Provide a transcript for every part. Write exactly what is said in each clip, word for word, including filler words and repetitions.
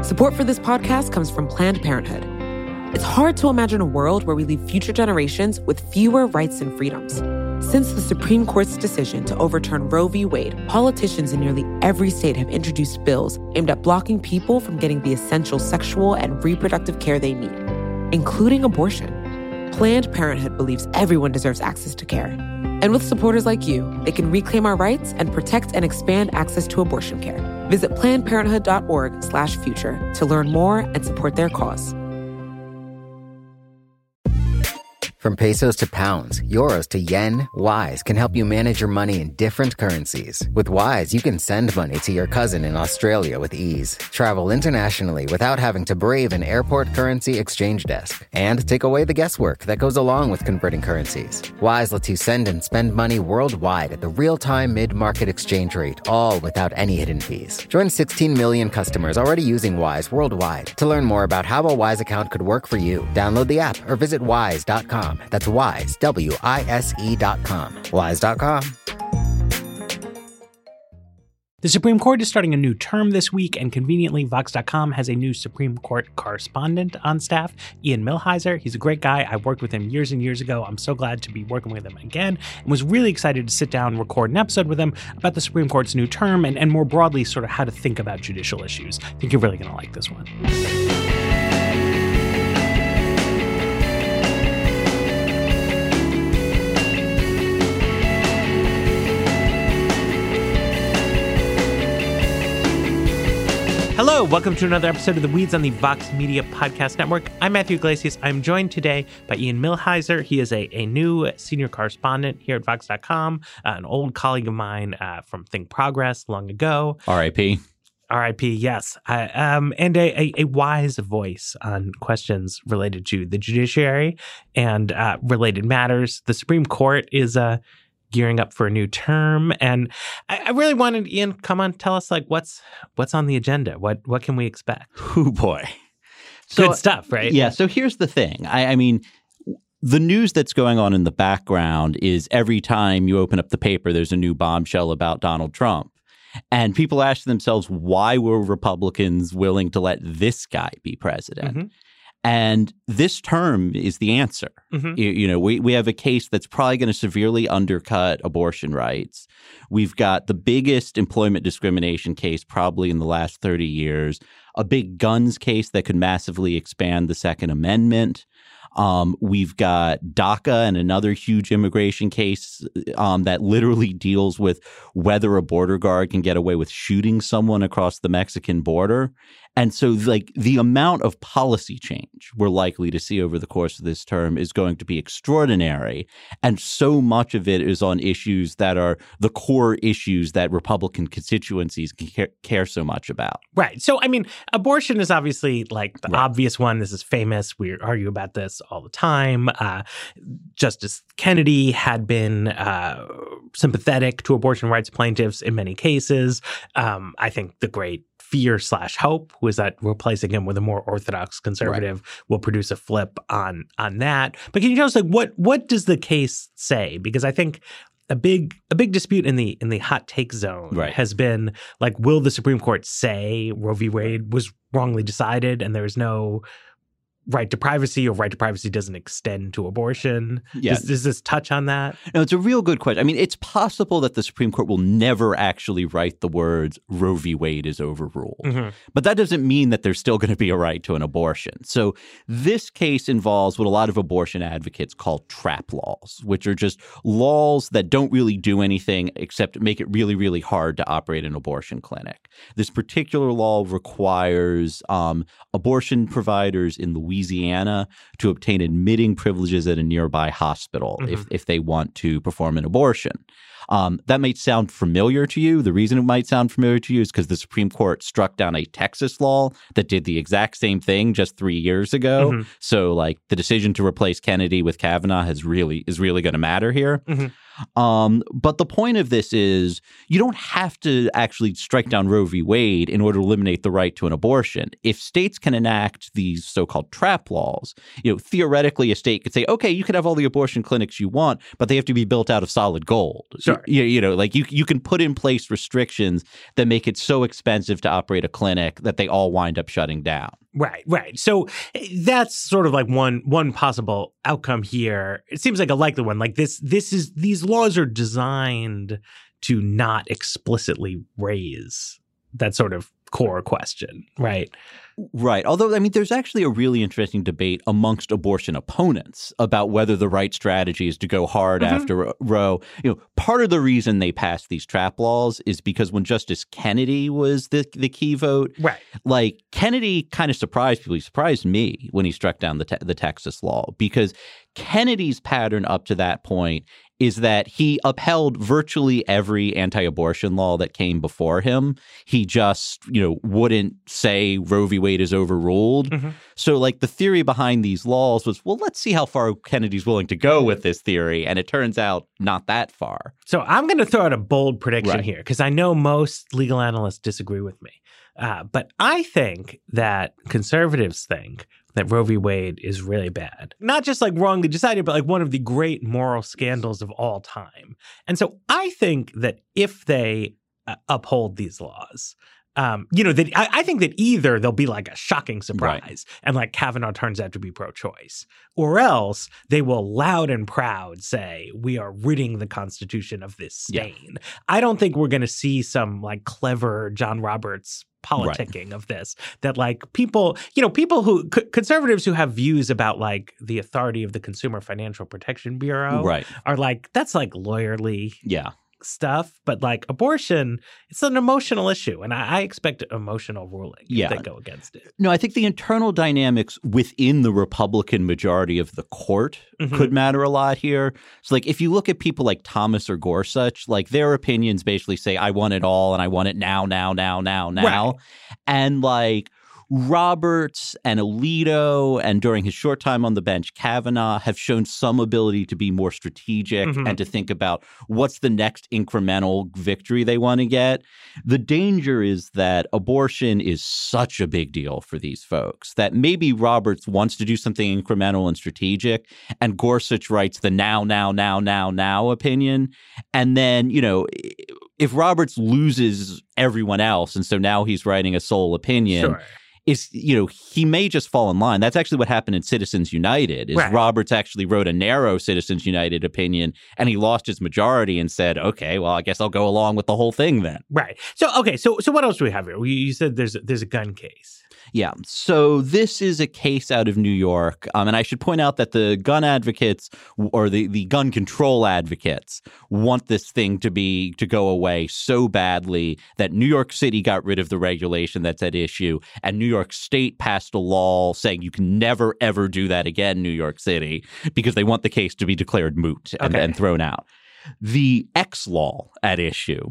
Support for this podcast comes from Planned Parenthood. It's hard to imagine a world where we leave future generations with fewer rights and freedoms. Since the Supreme Court's decision to overturn Roe v. Wade, politicians in nearly every state have introduced bills aimed at blocking people from getting the essential sexual and reproductive care they need, including abortion. Planned Parenthood believes everyone deserves access to care. And with supporters like you, they can reclaim our rights and protect and expand access to abortion care. Visit plannedparenthood.org slash future to learn more and support their cause. From pesos to pounds, euros to yen, Wise can help you manage your money in different currencies. With Wise, you can send money to your cousin in Australia with ease, travel internationally without having to brave an airport currency exchange desk, and take away the guesswork that goes along with converting currencies. Wise lets you send and spend money worldwide at the real-time mid-market exchange rate, all without any hidden fees. Join sixteen million customers already using Wise worldwide. To learn more about how a Wise account could work for you, download the app or visit wise dot com. That's Wise, W I S E dot com. Wise dot com. The Supreme Court is starting a new term this week, and conveniently, Vox dot com has a new Supreme Court correspondent on staff, Ian Millhiser. He's a great guy. I worked with him years and years ago. I'm so glad to be working with him again, and was really excited to sit down and record an episode with him about the Supreme Court's new term and, and more broadly, sort of how to think about judicial issues. I think you're really going to like this one. Hello, welcome to another episode of The Weeds on the Vox Media Podcast Network. I'm Matthew Iglesias. I'm joined today by Ian Millhiser. He is a, a new senior correspondent here at Vox dot com, uh, an old colleague of mine uh, from Think Progress long ago. R I P R I P, yes. Uh, um, and a, a, a wise voice on questions related to the judiciary and uh, related matters. The Supreme Court is a uh, gearing up for a new term. And I, I really wanted Ian, come on, tell us like what's what's on the agenda. What what can we expect? Oh boy. So, Good stuff, right? Yeah. So here's the thing. I, I mean, the news that's going on in the background is every time you open up the paper, there's a new bombshell about Donald Trump. And people ask themselves, why were Republicans willing to let this guy be president? Mm-hmm. And this term is the answer. Mm-hmm. You, you know, we, we have a case that's probably going to severely undercut abortion rights. We've got the biggest employment discrimination case probably in the last thirty years, a big guns case that could massively expand the Second Amendment. Um, we've got DACA and another huge immigration case um, that literally deals with whether a border guard can get away with shooting someone across the Mexican border. And so, like, the amount of policy change we're likely to see over the course of this term is going to be extraordinary. And so much of it is on issues that are the core issues that Republican constituencies care, care so much about. Right. So, I mean, abortion is obviously like the right. obvious one. This is famous. We argue about this all the time. Uh, Justice Kennedy had been uh, sympathetic to abortion rights plaintiffs in many cases. Um, I think the great fear slash hope was that replacing him with a more orthodox conservative right. will produce a flip on on that. But can you tell us, like, what what does the case say? Because I think a big a big dispute in the in the hot take zone right. has been like, will the Supreme Court say Roe v. Wade was wrongly decided and there's no right to privacy, or right to privacy doesn't extend to abortion? Yeah. Does, does this touch on that? No, it's a real good question. I mean, it's possible that the Supreme Court will never actually write the words Roe v. Wade is overruled. Mm-hmm. But that doesn't mean that there's still going to be a right to an abortion. So this case involves what a lot of abortion advocates call trap laws, which are just laws that don't really do anything except make it really, really hard to operate an abortion clinic. This particular law requires um, abortion providers in Louisiana Louisiana to obtain admitting privileges at a nearby hospital mm-hmm. if, if they want to perform an abortion. Um, that might sound familiar to you. The reason it might sound familiar to you is because the Supreme Court struck down a Texas law that did the exact same thing just three years ago. Mm-hmm. So, like, the decision to replace Kennedy with Kavanaugh has really is really going to matter here. Mm-hmm. Um, but the point of this is you don't have to actually strike down Roe v. Wade in order to eliminate the right to an abortion. If states can enact these so-called trap laws, you know, theoretically a state could say, okay, you can have all the abortion clinics you want, but they have to be built out of solid gold. Sure. You, you know, like you, you can put in place restrictions that make it so expensive to operate a clinic that they all wind up shutting down. Right, right. So that's sort of like one one possible outcome here. It seems like a likely one. Like this, this is these laws are designed to not explicitly raise that sort of core question, right? Right. Although, I mean, there's actually a really interesting debate amongst abortion opponents about whether the right strategy is to go hard mm-hmm. after Roe. You know, part of the reason they passed these trap laws is because when Justice Kennedy was the the key vote, right? Like Kennedy kind of surprised people. He surprised me when he struck down the te- the Texas law, because Kennedy's pattern up to that point is that he upheld virtually every anti-abortion law that came before him. He just, you know, wouldn't say Roe v. Wade is overruled. Mm-hmm. So, like, the theory behind these laws was, well, let's see how far Kennedy's willing to go with this theory. And it turns out not that far. So I'm going to throw out a bold prediction right. here, because I know most legal analysts disagree with me. Uh, but I think that conservatives think that Roe v. Wade is really bad. Not just like wrongly decided, but like one of the great moral scandals of all time. And so I think that if they uh, uphold these laws, um, you know, that I, I think that either there'll be like a shocking surprise right. and like Kavanaugh turns out to be pro-choice, or else they will loud and proud say, we are ridding the Constitution of this stain. Yeah. I don't think we're going to see some like clever John Roberts politicking right. of this, that like people, you know, people who c- conservatives who have views about like the authority of the Consumer Financial Protection Bureau right. are like, that's like lawyerly yeah. stuff. But like abortion, it's an emotional issue. And I, I expect emotional ruling yeah. if they go against it. No, I think the internal dynamics within the Republican majority of the court mm-hmm. could matter a lot here. So like if you look at people like Thomas or Gorsuch, like their opinions basically say, I want it all and I want it now, now, now, now, now. Right. And like Roberts and Alito, and during his short time on the bench, Kavanaugh, have shown some ability to be more strategic mm-hmm. and to think about what's the next incremental victory they want to get. The danger is that abortion is such a big deal for these folks that maybe Roberts wants to do something incremental and strategic, and Gorsuch writes the now, now, now, now, now opinion. And then, you know, if Roberts loses everyone else, and so now he's writing a sole opinion, sure. is, you know, he may just fall in line. That's actually what happened in Citizens United, is right. Roberts actually wrote a narrow Citizens United opinion, and he lost his majority and said, okay, well, I guess I'll go along with the whole thing then. Right. So, okay, so so what else do we have here? You said there's there's a gun case. Yeah. So this is a case out of New York. Um, and I should point out that the gun advocates, or the, the gun control advocates, want this thing to be to go away so badly that New York City got rid of the regulation that's at issue, and New York State passed a law saying you can never, ever do that again, New York City, because they want the case to be declared moot and, okay. and thrown out. The X law at issue,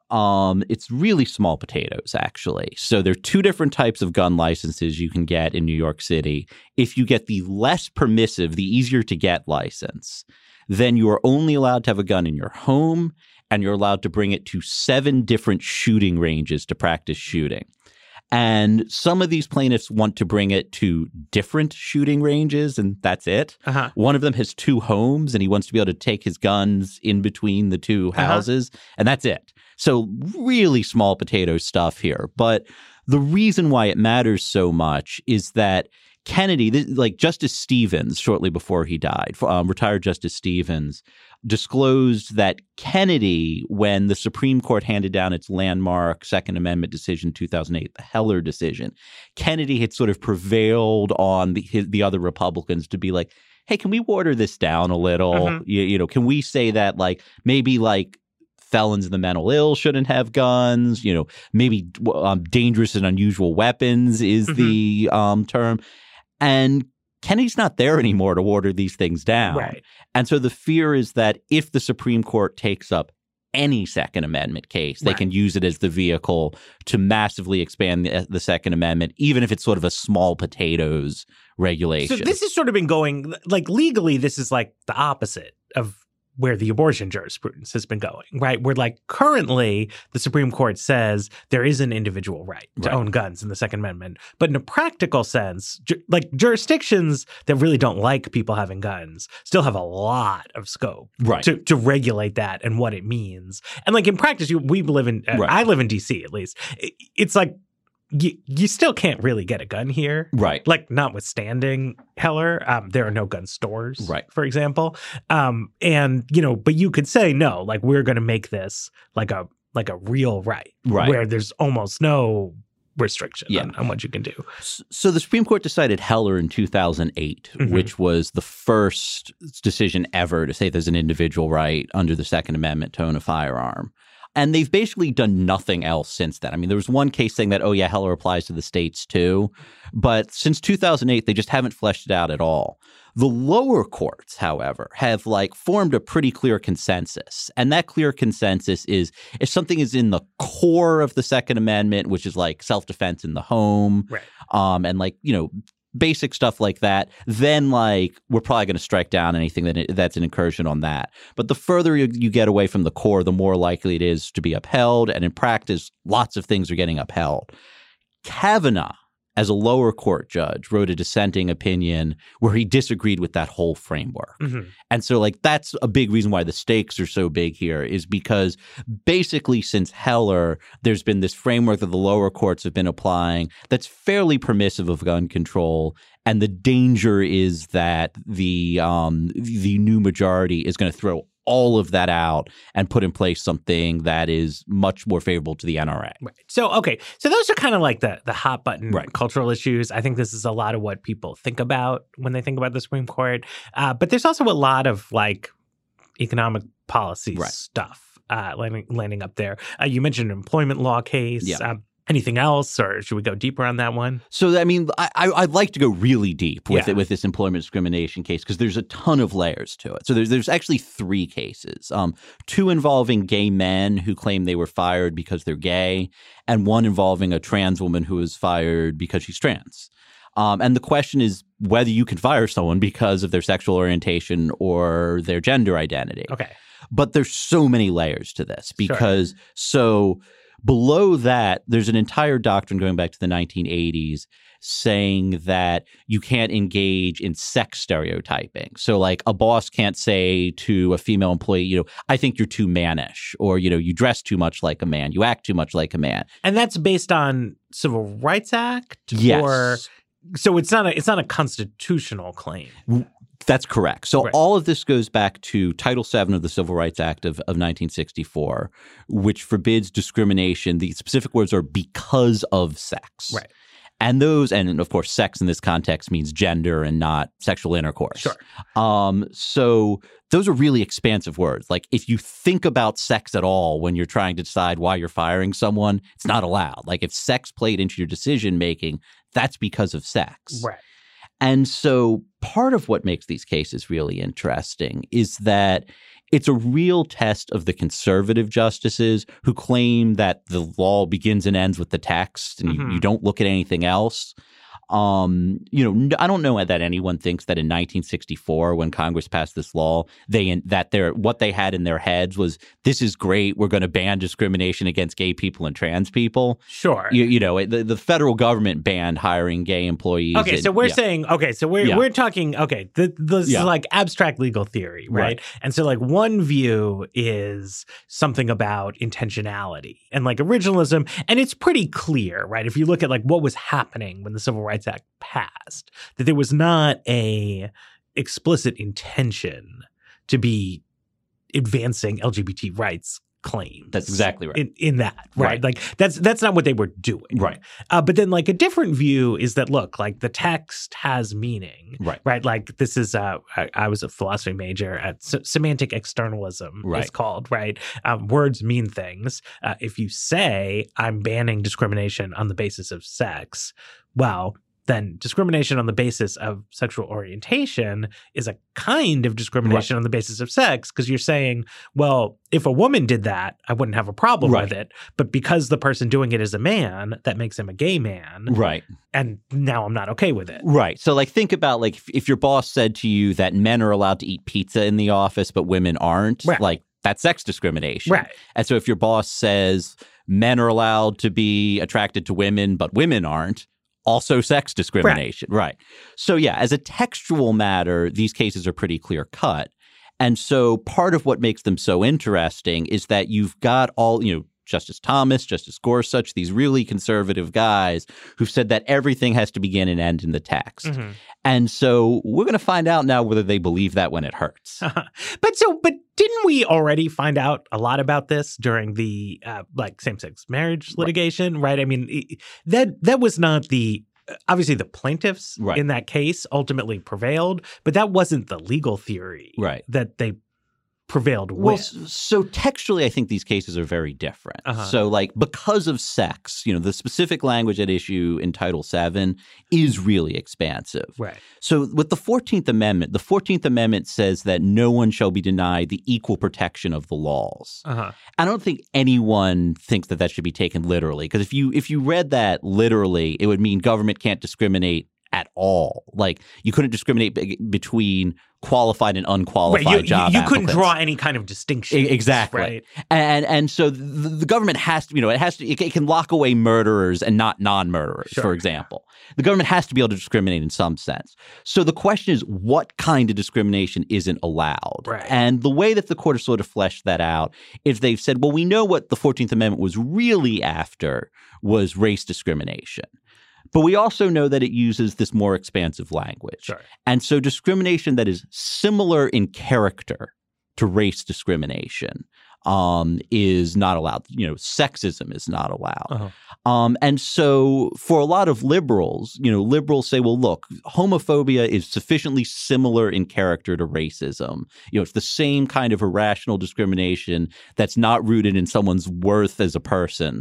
Um, it's really small potatoes, actually. So there are two different types of gun licenses you can get in New York City. If you get the less permissive, the easier to get license, then you are only allowed to have a gun in your home, and you're allowed to bring it to seven different shooting ranges to practice shooting. And some of these plaintiffs want to bring it to different shooting ranges, and that's it. Uh-huh. One of them has two homes, and he wants to be able to take his guns in between the two houses, uh-huh. and that's it. So really small potato stuff here. But the reason why it matters so much is that Kennedy, like Justice Stevens, shortly before he died, um, retired Justice Stevens, disclosed that Kennedy, when the Supreme Court handed down its landmark Second Amendment decision in two thousand eight, the Heller decision, Kennedy had sort of prevailed on the, his, the other Republicans to be like, hey, can we water this down a little? Mm-hmm. You, you know, can we say that like maybe like felons and the mental ill shouldn't have guns, you know, maybe um, dangerous and unusual weapons is mm-hmm. the um, term. And Kennedy's not there anymore to water these things down. Right. And so the fear is that if the Supreme Court takes up any Second Amendment case, they right. can use it as the vehicle to massively expand the, the Second Amendment, even if it's sort of a small potatoes regulation. So this has sort of been going, like legally, this is like the opposite of where the abortion jurisprudence has been going, right? Where like currently the Supreme Court says there is an individual right to Right. own guns in the Second Amendment. But in a practical sense, ju- like jurisdictions that really don't like people having guns still have a lot of scope Right. to, to regulate that and what it means. And like in practice, you, we live in, uh, Right. I live in D C at least. It, it's like, you, you still can't really get a gun here. Right. Like, notwithstanding Heller, um, there are no gun stores, Right. for example. Um, and, you know, but you could say, no, like, we're going to make this like a like a real right, Right. where there's almost no restriction Yeah. on, on what you can do. So the Supreme Court decided Heller in two thousand eight, Mhm. which was the first decision ever to say there's an individual right under the Second Amendment to own a firearm. And they've basically done nothing else since then. I mean, there was one case saying that, oh, yeah, Heller applies to the states too. But since two thousand eight, they just haven't fleshed it out at all. The lower courts, however, have like formed a pretty clear consensus. And that clear consensus is if something is in the core of the Second Amendment, which is like self-defense in the home, Right. um, and like, you know, basic stuff like that, then like we're probably going to strike down anything that that's an incursion on that. But the further you, you get away from the core, the more likely it is to be upheld. And in practice, lots of things are getting upheld. Kavanaugh, as a lower court judge, wrote a dissenting opinion where he disagreed with that whole framework. Mm-hmm. And so like that's a big reason why the stakes are so big here is because basically since Heller, there's been this framework that the lower courts have been applying that's fairly permissive of gun control. And the danger is that the um, the new majority is going to throw all of that out and put in place something that is much more favorable to the N R A. Right. So, okay. So those are kind of like the the hot button Right. cultural issues. I think this is a lot of what people think about when they think about the Supreme Court. Uh, but there's also a lot of like economic policy Right. stuff uh, landing, landing up there. Uh, you mentioned an employment law case. Yeah. Um, anything else, or should we go deeper on that one? So, I mean, I, I- I'd like to go really deep with Yeah. it with this employment discrimination case because there's a ton of layers to it. So there's there's actually three cases, um, two involving gay men who claim they were fired because they're gay, and one involving a trans woman who was fired because she's trans. Um, and the question is whether you can fire someone because of their sexual orientation or their gender identity. Okay. But there's so many layers to this because so below that, there's an entire doctrine going back to the nineteen eighties saying that you can't engage in sex stereotyping. So like a boss can't say to a female employee, you know, I think you're too mannish, or, you know, you dress too much like a man, you act too much like a man. And that's based on Civil Rights Act? Yes. Or, so it's not a, it's not a constitutional claim. That's correct. So Right. all of this goes back to Title seven of the Civil Rights Act of, of nineteen sixty-four, which forbids discrimination. The specific words are because of sex. Right. And those, and of course, sex in this context means gender and not sexual intercourse. Sure. Um, so those are really expansive words. Like if you think about sex at all when you're trying to decide why you're firing someone, it's not allowed. Like if sex played into your decision making, that's because of sex. Right. And so part of what makes these cases really interesting is that it's a real test of the conservative justices who claim that the law begins and ends with the text and Mhm. you, you don't look at anything else. Um, you know, n- I don't know that anyone thinks that in nineteen sixty-four, when Congress passed this law, they that their what they had in their heads was this is great. We're going to ban discrimination against gay people and trans people. Sure. You, you know, the, the federal government banned hiring gay employees. Okay, and- so we're yeah. saying okay, so we're Yeah. we're talking okay. Th- this Yeah. is like abstract legal theory, right? Right. And so like one view is something about intentionality and like originalism, and it's pretty clear, right? If you look at like what was happening when the Civil Rights Act passed, that there was not a explicit intention to be advancing L G B T rights claims. That's exactly right. In, in that, right? Right. Like that's that's not what they were doing. Right. Uh, but then like a different view is that, look, like the text has meaning, Right. right? Like this is, uh, I, I was a philosophy major at se- semantic externalism, Right. it's called, right? Um, words mean things. Uh, if you say I'm banning discrimination on the basis of sex, well, then discrimination on the basis of sexual orientation is a kind of discrimination right. on the basis of sex, because you're saying, well, if a woman did that, I wouldn't have a problem right. with it. But because the person doing it is a man, that makes him a gay man. Right. And now I'm not okay with it. Right. So like think about like if, if your boss said to you that men are allowed to eat pizza in the office, but women aren't, right. like that's sex discrimination. Right. And so if your boss says men are allowed to be attracted to women, but women aren't, also sex discrimination. Right. right. So yeah, as a textual matter, these cases are pretty clear cut. And so part of what makes them so interesting is that you've got all, you know, Justice Thomas, Justice Gorsuch, these really conservative guys who've said that everything has to begin and end in the text. Mm-hmm. And so we're going to find out now whether they believe that when it hurts. But so, but didn't we already find out a lot about this during the uh, like same-sex marriage litigation, right? right? I mean, that that was not the obviously the plaintiffs right. in that case ultimately prevailed, but that wasn't the legal theory right. that they prevailed with. Well, so textually, I think these cases are very different. Uh-huh. So like because of sex, you know, the specific language at issue in Title seven is really expansive. Right. So with the fourteenth Amendment, the fourteenth Amendment says that no one shall be denied the equal protection of the laws. Uh-huh. I don't think anyone thinks that that should be taken literally, because if you if you read that literally, it would mean government can't discriminate at all. Like you couldn't discriminate be- between qualified and unqualified right, you, job you, you couldn't applicants. draw any kind of distinction. E- exactly. Right. And and so the, the government has to, you know, it has to, it, it can lock away murderers and not non-murderers, sure. for example. The government has to be able to discriminate in some sense. So the question is, what kind of discrimination isn't allowed? Right. And the way that the court has sort of fleshed that out is they've said, well, we know what the fourteenth Amendment was really after was race discrimination. But we also know that it uses this more expansive language. Sure. And so discrimination that is similar in character to race discrimination um, is not allowed. You know, sexism is not allowed. Uh-huh. Um, and so for a lot of liberals, you know, liberals say, well, look, homophobia is sufficiently similar in character to racism. You know, it's the same kind of irrational discrimination that's not rooted in someone's worth as a person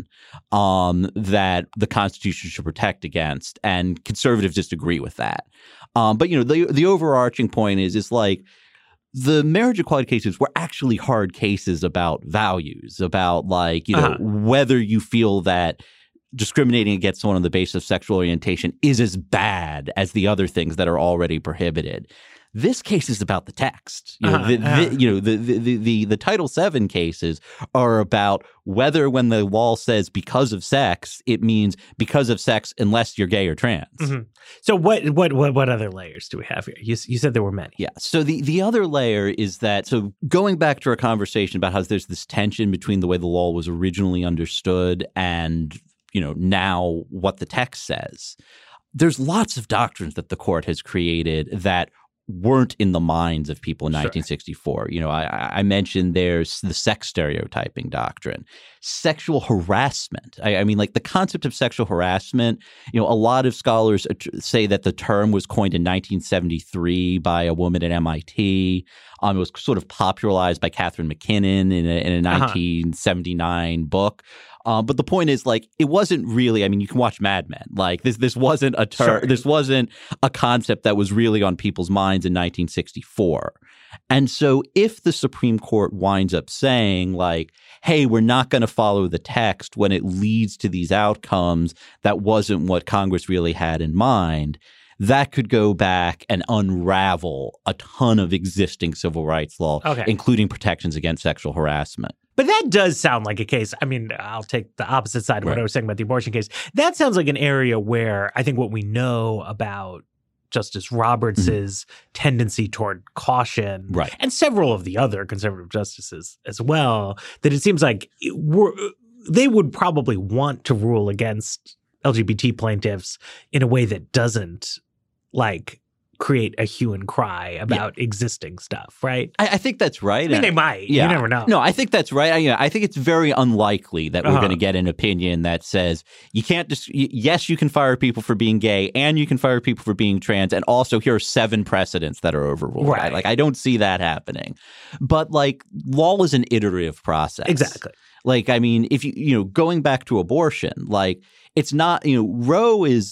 um, that the Constitution should protect against. And conservatives disagree with that. Um, but, you know, the the overarching point is, is like, the marriage equality cases were actually hard cases about values, about like, you know, uh-huh. whether you feel that discriminating against someone on the basis of sexual orientation is as bad as the other things that are already prohibited. This case is about the text. You know, uh-huh. the, the, you know the, the, the, the Title seven cases are about whether when the law says because of sex, it means because of sex unless you're gay or trans. Mm-hmm. So what, what what what other layers do we have here? You, you said there were many. Yeah. So the, the other layer is that, so going back to our conversation about how there's this tension between the way the law was originally understood and, you know, now what the text says, there's lots of doctrines that the court has created that weren't in the minds of people in sure. nineteen sixty-four. You know, I, I mentioned there's the sex stereotyping doctrine, sexual harassment. I, I mean, like the concept of sexual harassment, you know, a lot of scholars say that the term was coined in nineteen seventy-three by a woman at M I T. Um, it was sort of popularized by Catherine McKinnon in a, in a uh-huh. nineteen seventy-nine book. Um, but the point is, like, it wasn't really, I mean, you can watch Mad Men. Like, this this wasn't a term, sure. this wasn't a concept that was really on people's minds in nineteen sixty-four. And so if the Supreme Court winds up saying, like, hey, we're not going to follow the text when it leads to these outcomes that wasn't what Congress really had in mind, that could go back and unravel a ton of existing civil rights law, okay. including protections against sexual harassment. But that does sound like a case. I mean, I'll take the opposite side of right. what I was saying about the abortion case. That sounds like an area where I think what we know about Justice Roberts's mm-hmm. tendency toward caution, right. and several of the other conservative justices as well, that it seems like it were, they would probably want to rule against L G B T plaintiffs in a way that doesn't, like, create a hue and cry about yeah. existing stuff, right? I, I think that's right. I mean, they might. Yeah. You never know. No, I think that's right. I, you know, I think it's very unlikely that we're uh-huh. going to get an opinion that says you can't just, dis- yes, you can fire people for being gay and you can fire people for being trans. And also here are seven precedents that are overruled. Right. Like, I don't see that happening. But like law is an iterative process. Exactly. Like, I mean, if you, you know, going back to abortion, like it's not, you know, Roe is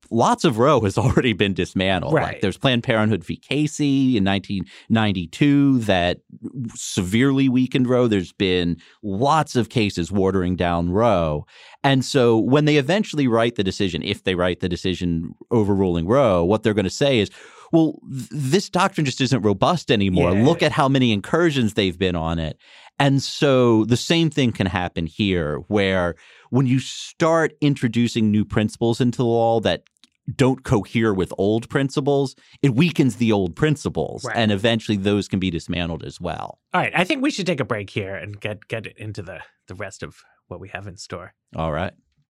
lots of Roe has already been dismantled. Right. Like there's Planned Parenthood v. Casey in nineteen ninety-two that severely weakened Roe. There's been lots of cases watering down Roe. And so when they eventually write the decision, if they write the decision overruling Roe, what they're going to say is, well, th- this doctrine just isn't robust anymore. Yeah. Look at how many incursions they've been on it. And so the same thing can happen here, where when you start introducing new principles into the law that don't cohere with old principles, it weakens the old principles. Right. And eventually those can be dismantled as well. All right. I think we should take a break here and get, get into the, the rest of what we have in store. All right.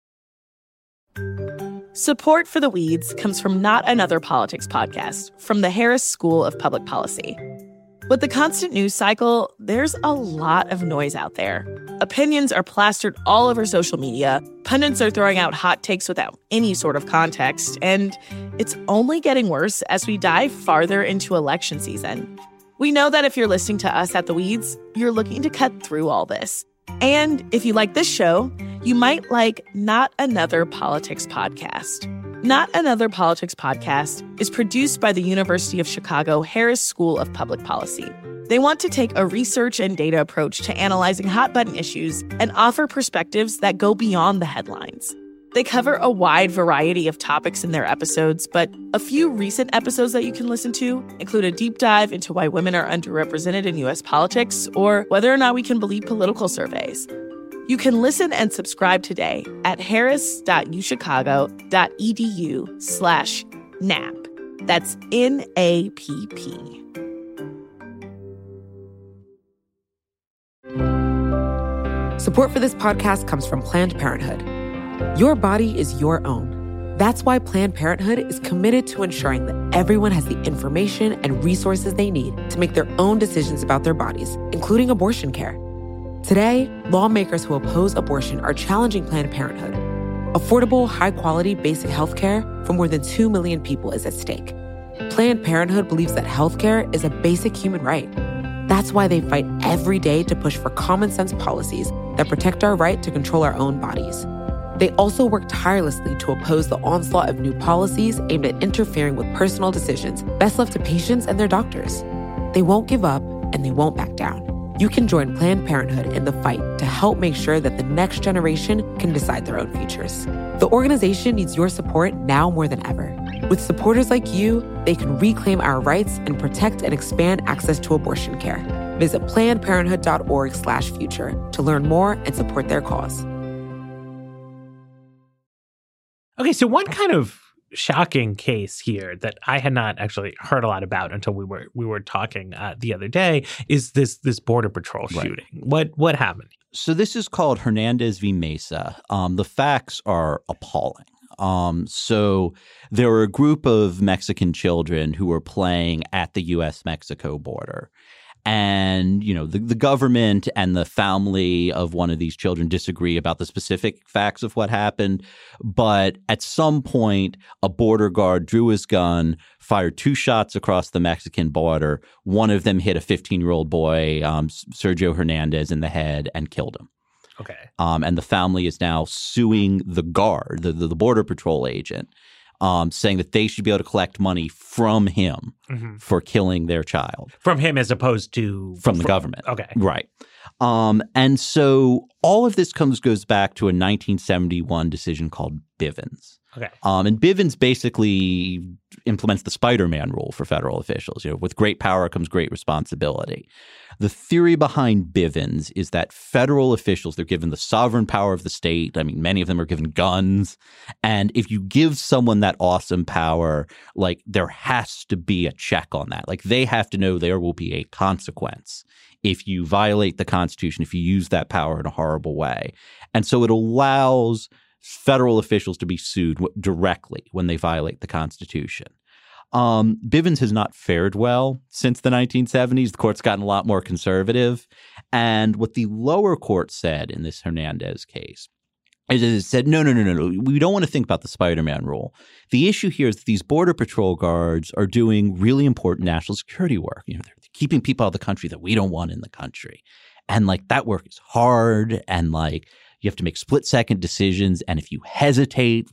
Support for The Weeds comes from Not Another Politics podcast from the Harris School of Public Policy. With the constant news cycle, there's a lot of noise out there. Opinions are plastered all over social media, pundits are throwing out hot takes without any sort of context, and it's only getting worse as we dive farther into election season. We know that if you're listening to us at The Weeds, you're looking to cut through all this. And if you like this show, you might like Not Another Politics podcast. Not Another Politics podcast is produced by the University of Chicago Harris School of Public Policy. They want to take a research and data approach to analyzing hot-button issues and offer perspectives that go beyond the headlines. They cover a wide variety of topics in their episodes, but a few recent episodes that you can listen to include a deep dive into why women are underrepresented in U S politics or whether or not we can believe political surveys. You can listen and subscribe today at harris.uchicago.edu slash NAP. That's N A P P. Support for this podcast comes from Planned Parenthood. Your body is your own. That's why Planned Parenthood is committed to ensuring that everyone has the information and resources they need to make their own decisions about their bodies, including abortion care. Today, lawmakers who oppose abortion are challenging Planned Parenthood. Affordable, high-quality basic health care for more than two million people is at stake. Planned Parenthood believes that health care is a basic human right. That's why they fight every day to push for common-sense policies that protect our right to control our own bodies. They also work tirelessly to oppose the onslaught of new policies aimed at interfering with personal decisions best left to patients and their doctors. They won't give up, and they won't back down. You can join Planned Parenthood in the fight to help make sure that the next generation can decide their own futures. The organization needs your support now more than ever. With supporters like you, they can reclaim our rights and protect and expand access to abortion care. Visit plannedparenthood.org slash future to learn more and support their cause. Okay, so one kind of shocking case here that I had not actually heard a lot about until we were we were talking uh, the other day is this this Border Patrol Right. shooting. What what happened? So this is called Hernandez v. Mesa. Um, the facts are appalling. Um, so there were a group of Mexican children who were playing at the U S Mexico border. And, you know, the, the government and the family of one of these children disagree about the specific facts of what happened. But at some point, a border guard drew his gun, fired two shots across the Mexican border. One of them hit a fifteen-year-old boy, um, Sergio Hernandez, in the head and killed him. Okay. Um, and the family is now suing the guard, the, the, the Border Patrol agent, um, saying that they should be able to collect money from him Mm-hmm. for killing their child. From him as opposed to From the government. Okay. Right. Um, and so all of this comes goes back to a nineteen seventy-one decision called Bivens. Okay. Um, and Bivens basically implements the Spider-Man rule for federal officials. You know, with great power comes great responsibility. The theory behind Bivens is that federal officials, they're given the sovereign power of the state. I mean, many of them are given guns. And if you give someone that awesome power, like there has to be a check on that. Like they have to know there will be a consequence if you violate the Constitution, if you use that power in a horrible way. And so it allows federal officials to be sued w- directly when they violate the Constitution. Um, Bivens has not fared well since the nineteen seventies. The court's gotten a lot more conservative. And what the lower court said in this Hernandez case is it said, no, no, no, no, no. We don't want to think about the Spider-Man rule. The issue here is that these Border Patrol guards are doing really important national security work. You know, they're keeping people out of the country that we don't want in the country. And like that work is hard and like you have to make split second decisions. And if you hesitate, like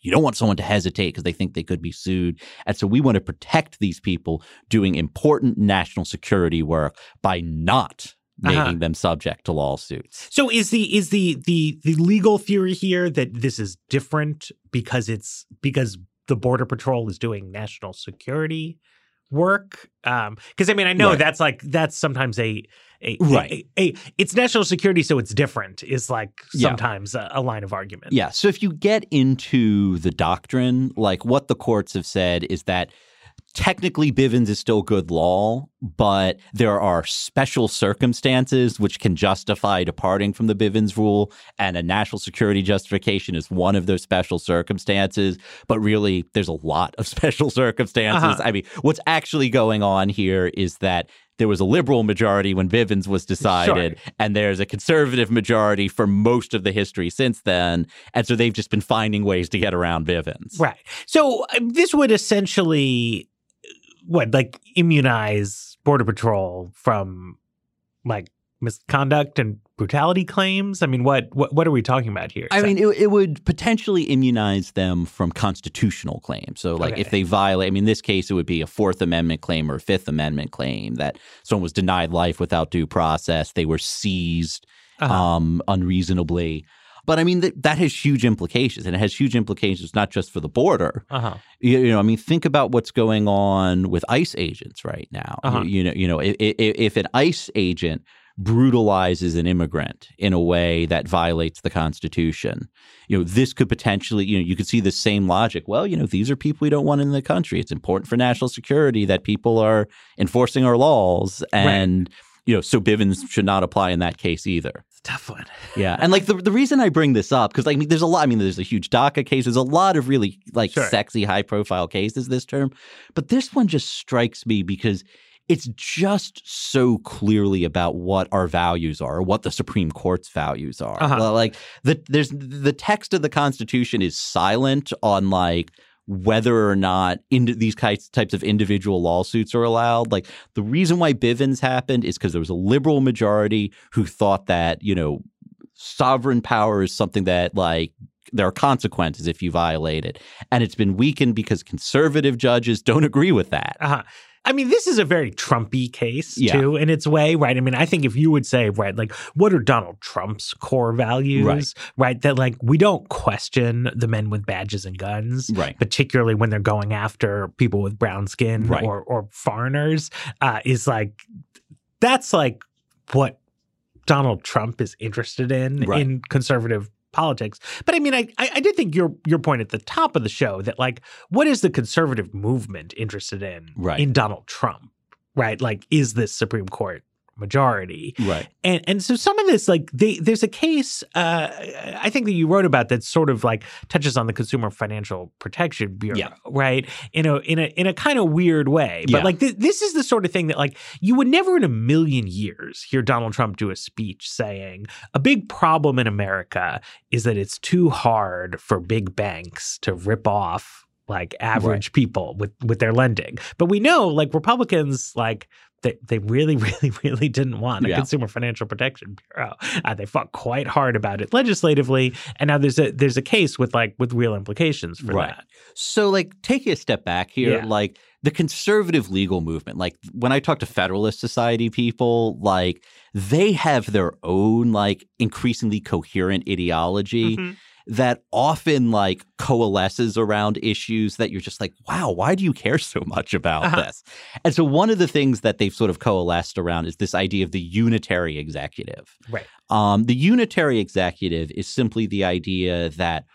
you don't want someone to hesitate because they think they could be sued. And so we want to protect these people doing important national security work by not making uh-huh. them subject to lawsuits. So is the is the the the legal theory here that this is different because it's because the Border Patrol is doing national security work? Um, because I mean, I know right. that's like that's sometimes a a, right. a, a, a it's national security, so it's different. Is like sometimes yeah. a, a line of argument. Yeah. So if you get into the doctrine, like what the courts have said is that technically Bivens is still good law, but there are special circumstances which can justify departing from the Bivens rule, and a national security justification is one of those special circumstances. But really, there's a lot of special circumstances. Uh-huh. I mean, what's actually going on here is that there was a liberal majority when Bivens was decided, sure. and there's a conservative majority for most of the history since then. And so they've just been finding ways to get around Bivens. Right. So uh, this would essentially, what, like immunize Border Patrol from like misconduct and brutality claims? I mean, what what, what are we talking about here? I mean, it, it would potentially immunize them from constitutional claims. So like okay. if they violate, I mean, in this case, it would be a Fourth Amendment claim or a Fifth Amendment claim that someone was denied life without due process. They were seized uh-huh. um, unreasonably. But I mean, that, that has huge implications, and it has huge implications not just for the border. Uh-huh. You, you know, I mean, think about what's going on with ICE agents right now. Uh-huh. You, you know, you know, if, if an ICE agent brutalizes an immigrant in a way that violates the Constitution, you know, this could potentially, you know, you could see the same logic. Well, you know, these are people we don't want in the country. It's important for national security that people are enforcing our laws, and right. you know, so Bivens should not apply in that case either. It's a tough one. Yeah. And like the the reason I bring this up, because like, I mean, there's a lot, I mean, there's a huge DACA case. There's a lot of really like sure. sexy, high profile cases this term. But this one just strikes me because it's just so clearly about what our values are, or what the Supreme Court's values are. Uh-huh. Like the there's the text of the Constitution is silent on like whether or not in these types of individual lawsuits are allowed. Like the reason why Bivens happened is because there was a liberal majority who thought that, you know, sovereign power is something that like there are consequences if you violate it. And it's been weakened because conservative judges don't agree with that. Uh-huh. I mean, this is a very Trumpy case, yeah. too, in its way, right? I mean, I think if you would say, right, like, what are Donald Trump's core values, right? right? That, like, we don't question the men with badges and guns, right? Particularly when they're going after people with brown skin right. or, or foreigners, uh, is like, that's like what Donald Trump is interested in, right. in conservative politics. But I mean, I I did think your your point at the top of the show that like, what is the conservative movement interested in right. in Donald Trump, right? Like, is this Supreme Court majority? Right. And and so some of this, like, they, there's a case uh, I think that you wrote about that sort of like touches on the Consumer Financial Protection Bureau, yeah. right? In a in a in a kind of weird way. But yeah. like th- this is the sort of thing that like you would never in a million years hear Donald Trump do a speech saying a big problem in America is that it's too hard for big banks to rip off like average right. people with with their lending. But we know like Republicans like They, they really, really, really didn't want a yeah. Consumer Financial Protection Bureau. Uh, they fought quite hard about it legislatively, and now there's a there's a case with like with real implications for right. that. So, like, taking a step back here, yeah. like the conservative legal movement, like when I talk to Federalist Society people, like they have their own like increasingly coherent ideology. Mm-hmm. that often like coalesces around issues that you're just like, wow, why do you care so much about uh-huh. this? And so one of the things that they've sort of coalesced around is this idea of the unitary executive. Right. Um, the unitary executive is simply the idea that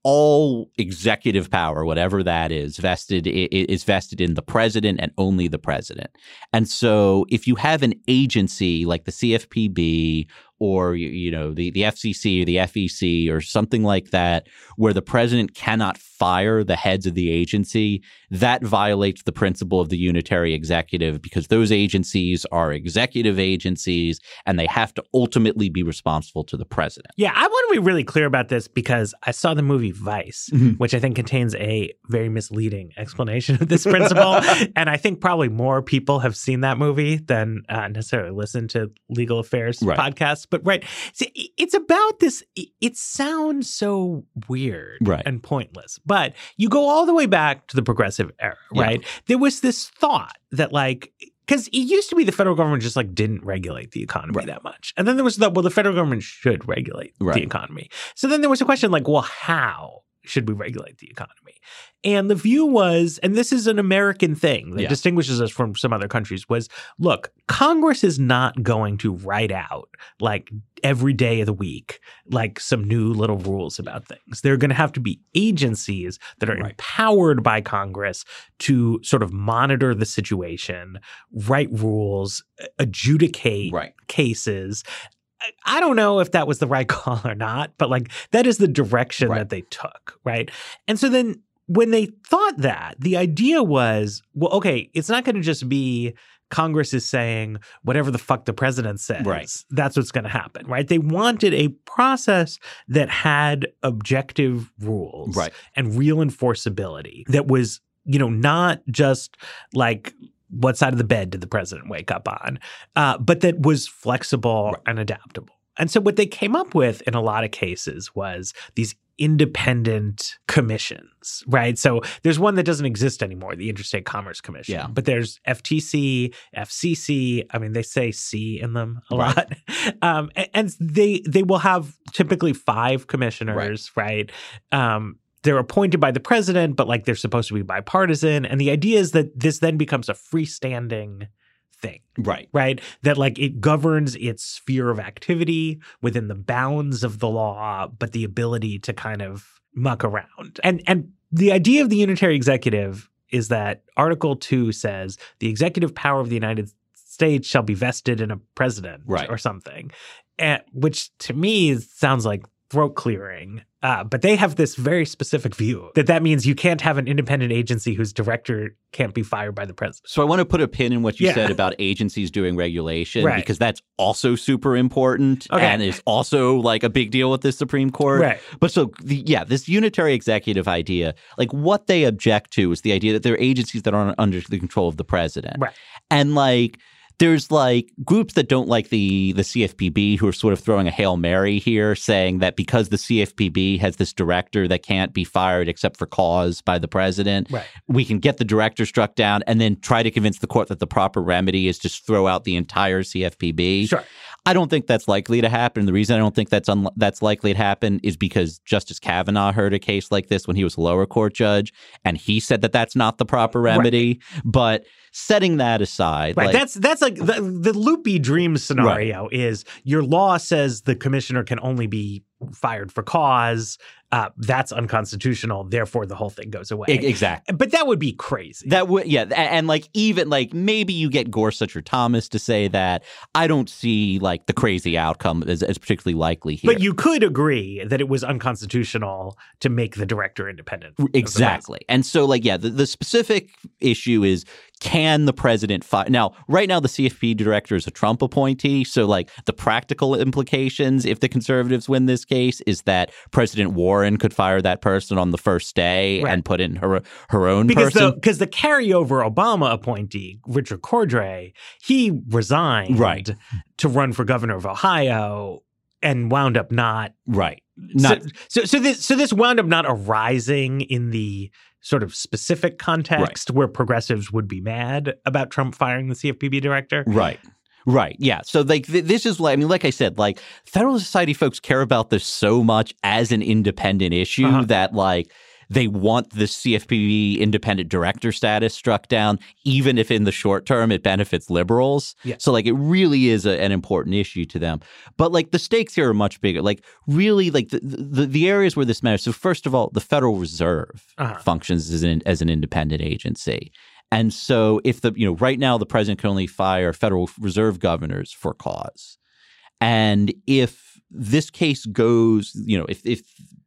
all executive power, whatever that is, vested is vested in the president and only the president. And so if you have an agency like the C F P B or, you know, the, the F C C or the F E C or something like that, where the president cannot fire the heads of the agency, that violates the principle of the unitary executive because those agencies are executive agencies and they have to ultimately be responsible to the president. Yeah, I want to be really clear about this because I saw the movie Vice, mm-hmm. which I think contains a very misleading explanation of this principle. And I think probably more people have seen that movie than uh, necessarily listen to Legal Affairs right. podcasts. But right, see, it's about this. It sounds so weird right. and pointless, but you go all the way back to the progressive era, right? Yeah. There was this thought that like, because it used to be the federal government just like didn't regulate the economy right. that much. And then there was the, well, the federal government should regulate right. the economy. So then there was a question like, well, how should we regulate the economy? And the view was, and this is an American thing that yeah. distinguishes us from some other countries, was, look, Congress is not going to write out like every day of the week, like some new little rules about things. There are going to have to be agencies that are right. empowered by Congress to sort of monitor the situation, write rules, adjudicate right. cases. I don't know if that was the right call or not, but like that is the direction right. that they took, right? And so then when they thought that, the idea was, well, okay, it's not going to just be Congress is saying whatever the fuck the president says, right. that's what's going to happen, right? They wanted a process that had objective rules right. and real enforceability that was, you know, not just like what side of the bed did the president wake up on, uh, but that was flexible right. and adaptable. And so what they came up with in a lot of cases was these independent commissions, right? So there's one that doesn't exist anymore, the Interstate Commerce Commission. Yeah. But there's F T C, F C C. I mean, they say C in them a right. lot. Um, and, and they they will have typically five commissioners, right? right? Um, they're appointed by the president, but like they're supposed to be bipartisan. And the idea is that this then becomes a freestanding thing. Right. Right. That like it governs its sphere of activity within the bounds of the law, but the ability to kind of muck around. And and the idea of the unitary executive is that Article two says the executive power of the United States shall be vested in a president right. or something, and, which to me sounds like throat clearing. Uh, but they have this very specific view that that means you can't have an independent agency whose director can't be fired by the president. So I want to put a pin in what you yeah. said about agencies doing regulation, right. because that's also super important okay. and is also like a big deal with the Supreme Court. Right. But so, the, yeah, this unitary executive idea, like what they object to is the idea that there are agencies that aren't under the control of the president. Right. And like, there's like groups that don't like the the C F P B who are sort of throwing a Hail Mary here, saying that because the C F P B has this director that can't be fired except for cause by the president, right. we can get the director struck down and then try to convince the court that the proper remedy is just throw out the entire C F P B. Sure. I don't think that's likely to happen. The reason I don't think that's un- that's likely to happen is because Justice Kavanaugh heard a case like this when he was a lower court judge, and he said that that's not the proper remedy. Right. But setting that aside, right? Like, that's that's like the, the loopy dream scenario right. is your law says the commissioner can only be fired for cause. Uh, that's unconstitutional. Therefore, the whole thing goes away. Exactly. But that would be crazy. That would, yeah. And, and like, even like maybe you get Gorsuch or Thomas to say that. I don't see like the crazy outcome as, as particularly likely here. But you could agree that it was unconstitutional to make the director independent. Exactly. And so like, yeah, the, the specific issue is, can the president fire? Now, right now, the C F P B director is a Trump appointee. So like the practical implications, if the conservatives win this case, is that President Warren could fire that person on the first day right. and put in her her own because person. The, because the carryover Obama appointee, Richard Cordray, he resigned right. to run for governor of Ohio and wound up not. Right. Not, so, so, so, this, so this wound up not arising in the sort of specific context right. where progressives would be mad about Trump firing the C F P B director. Right. Right. Yeah. So like th- this is like, I mean, like I said, like Federalist Society folks care about this so much as an independent issue uh-huh. that like they want the C F P B independent director status struck down, even if in the short term it benefits liberals. Yeah. So like it really is a, an important issue to them. But like the stakes here are much bigger. Like really like the the, the areas where this matters. So first of all, the Federal Reserve uh-huh. functions as an, as an independent agency. And so if the, you know, right now the president can only fire Federal Reserve governors for cause. And if this case goes, you know, if if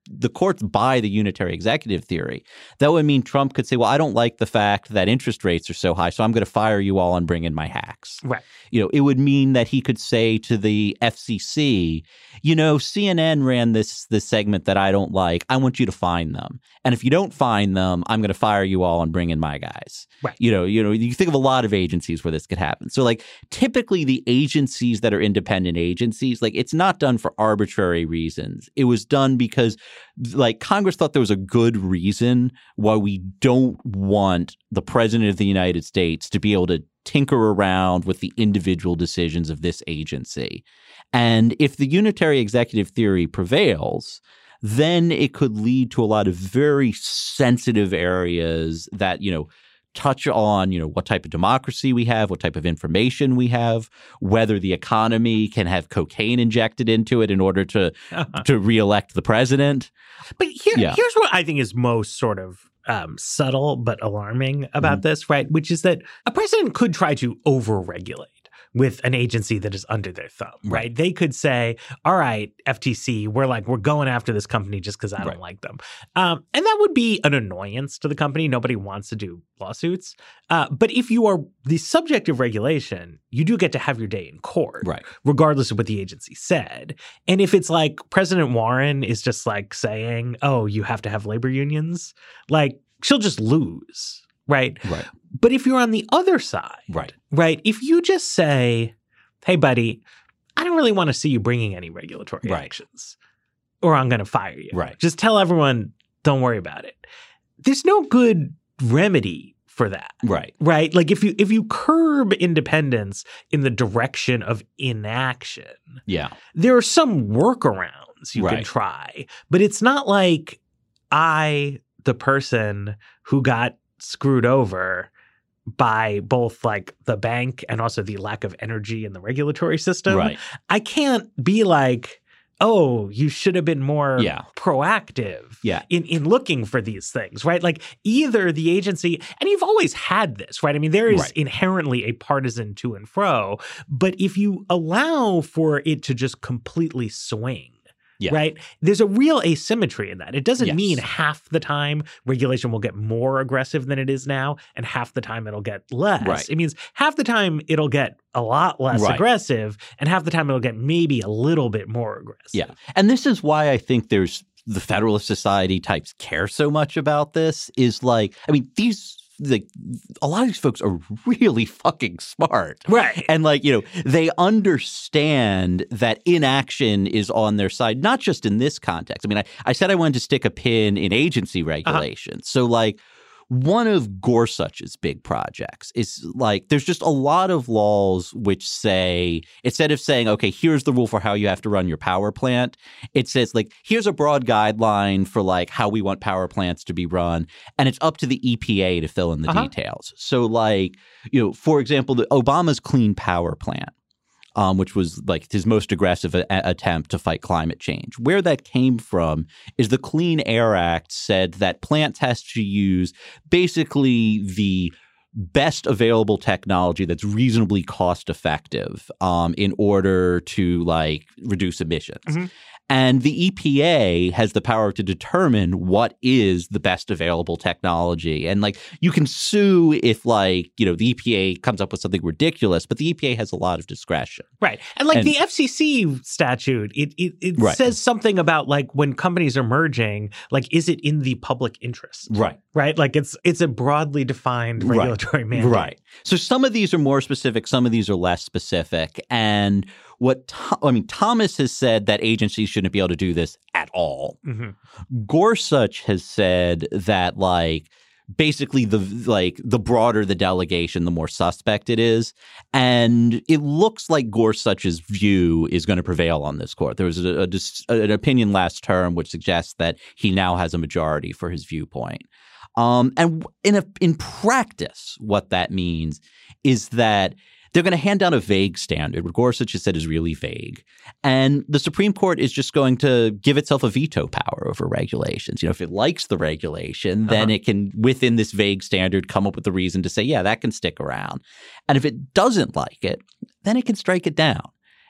the courts buy the unitary executive theory, that would mean Trump could say, well, I don't like the fact that interest rates are so high, so I'm going to fire you all and bring in my hacks. Right. You know, it would mean that he could say to the F C C, you know, C N N ran this this segment that I don't like. I want you to fine them. And if you don't fine them, I'm going to fire you all and bring in my guys. Right. You know, you know, you think of a lot of agencies where this could happen. So like typically the agencies that are independent agencies, like it's not done for arbitrary reasons. It was done because like Congress thought there was a good reason why we don't want the president of the United States to be able to tinker around with the individual decisions of this agency. And if the unitary executive theory prevails, then it could lead to a lot of very sensitive areas that, you know, touch on, you know, what type of democracy we have, what type of information we have, whether the economy can have cocaine injected into it in order to to reelect the president. But here, Yeah. here's what I think is most sort of um, subtle but alarming about Mm-hmm. this, right? Which is that a president could try to overregulate with an agency that is under their thumb, right? Right. They could say, all right, F T C, we're like, we're going after this company just because I don't Right. like them. Um, and that would be an annoyance to the company. Nobody wants to do lawsuits. Uh, but if you are the subject of regulation, you do get to have your day in court, Right. regardless of what the agency said. And if it's like President Warren is just like saying, oh, you have to have labor unions, like she'll just lose, right? Right. But if you're on the other side, Right. right, if you just say, hey, buddy, I don't really want to see you bringing any regulatory Right. actions or I'm going to fire you. Right. Just tell everyone, don't worry about it. There's no good remedy for that. Right. Right. Like if you if you curb independence in the direction of inaction, Yeah. there are some workarounds you can Right. try, but it's not like I, the person who got screwed over by both like the bank and also the lack of energy in the regulatory system. Right. I can't be like, oh, you should have been more Yeah. proactive Yeah. in, in looking for these things, right? Like either the agency, and you've always had this, right? I mean, there is Right. inherently a partisan to and fro, but if you allow for it to just completely swing, Yeah. right? There's a real asymmetry in that. It doesn't Yes. mean half the time regulation will get more aggressive than it is now, and half the time it'll get less. Right. It means half the time it'll get a lot less Right. aggressive, and half the time it'll get maybe a little bit more aggressive. Yeah. And this is why I think there's the Federalist Society types care so much about this is like, I mean, these like a lot of these folks are really fucking smart. Right. And like, you know, they understand that inaction is on their side, not just in this context. I mean, I, I said I wanted to stick a pin in agency regulation. Uh-huh. So like one of Gorsuch's big projects is like there's just a lot of laws which say, instead of saying, okay, here's the rule for how you have to run your power plant, it says like, here's a broad guideline for like how we want power plants to be run. And it's up to the E P A to fill in the Uh-huh. details. So like, you know, for example, the Obama's Clean Power Plan. Um, which was like his most aggressive a- attempt to fight climate change. Where that came from is the Clean Air Act said that plants has to use basically the best available technology that's reasonably cost effective um, in order to like reduce emissions. Mm-hmm. And the E P A has the power to determine what is the best available technology. And like you can sue if like, you know, the E P A comes up with something ridiculous, but the E P A has a lot of discretion. Right. And like And- the F C C statute, it it, it Right. says something about like when companies are merging, like is it in the public interest? Right. Right? Like it's it's a broadly defined Right. regulatory mandate. Right. So some of these are more specific, some of these are less specific. And what Tho- I mean, Thomas has said that agencies shouldn't be able to do this at all. Mm-hmm. Gorsuch has said that like basically the like the broader the delegation, the more suspect it is. And it looks like Gorsuch's view is going to prevail on this court. There was a, a, dis- an opinion last term which suggests that he now has a majority for his viewpoint. Um, and in a, in practice, what that means is that they're going to hand down a vague standard, what Gorsuch has said is really vague. And the Supreme Court is just going to give itself a veto power over regulations. You know, if it likes the regulation, then Uh-huh. it can, within this vague standard, come up with a reason to say, yeah, that can stick around. And if it doesn't like it, then it can strike it down.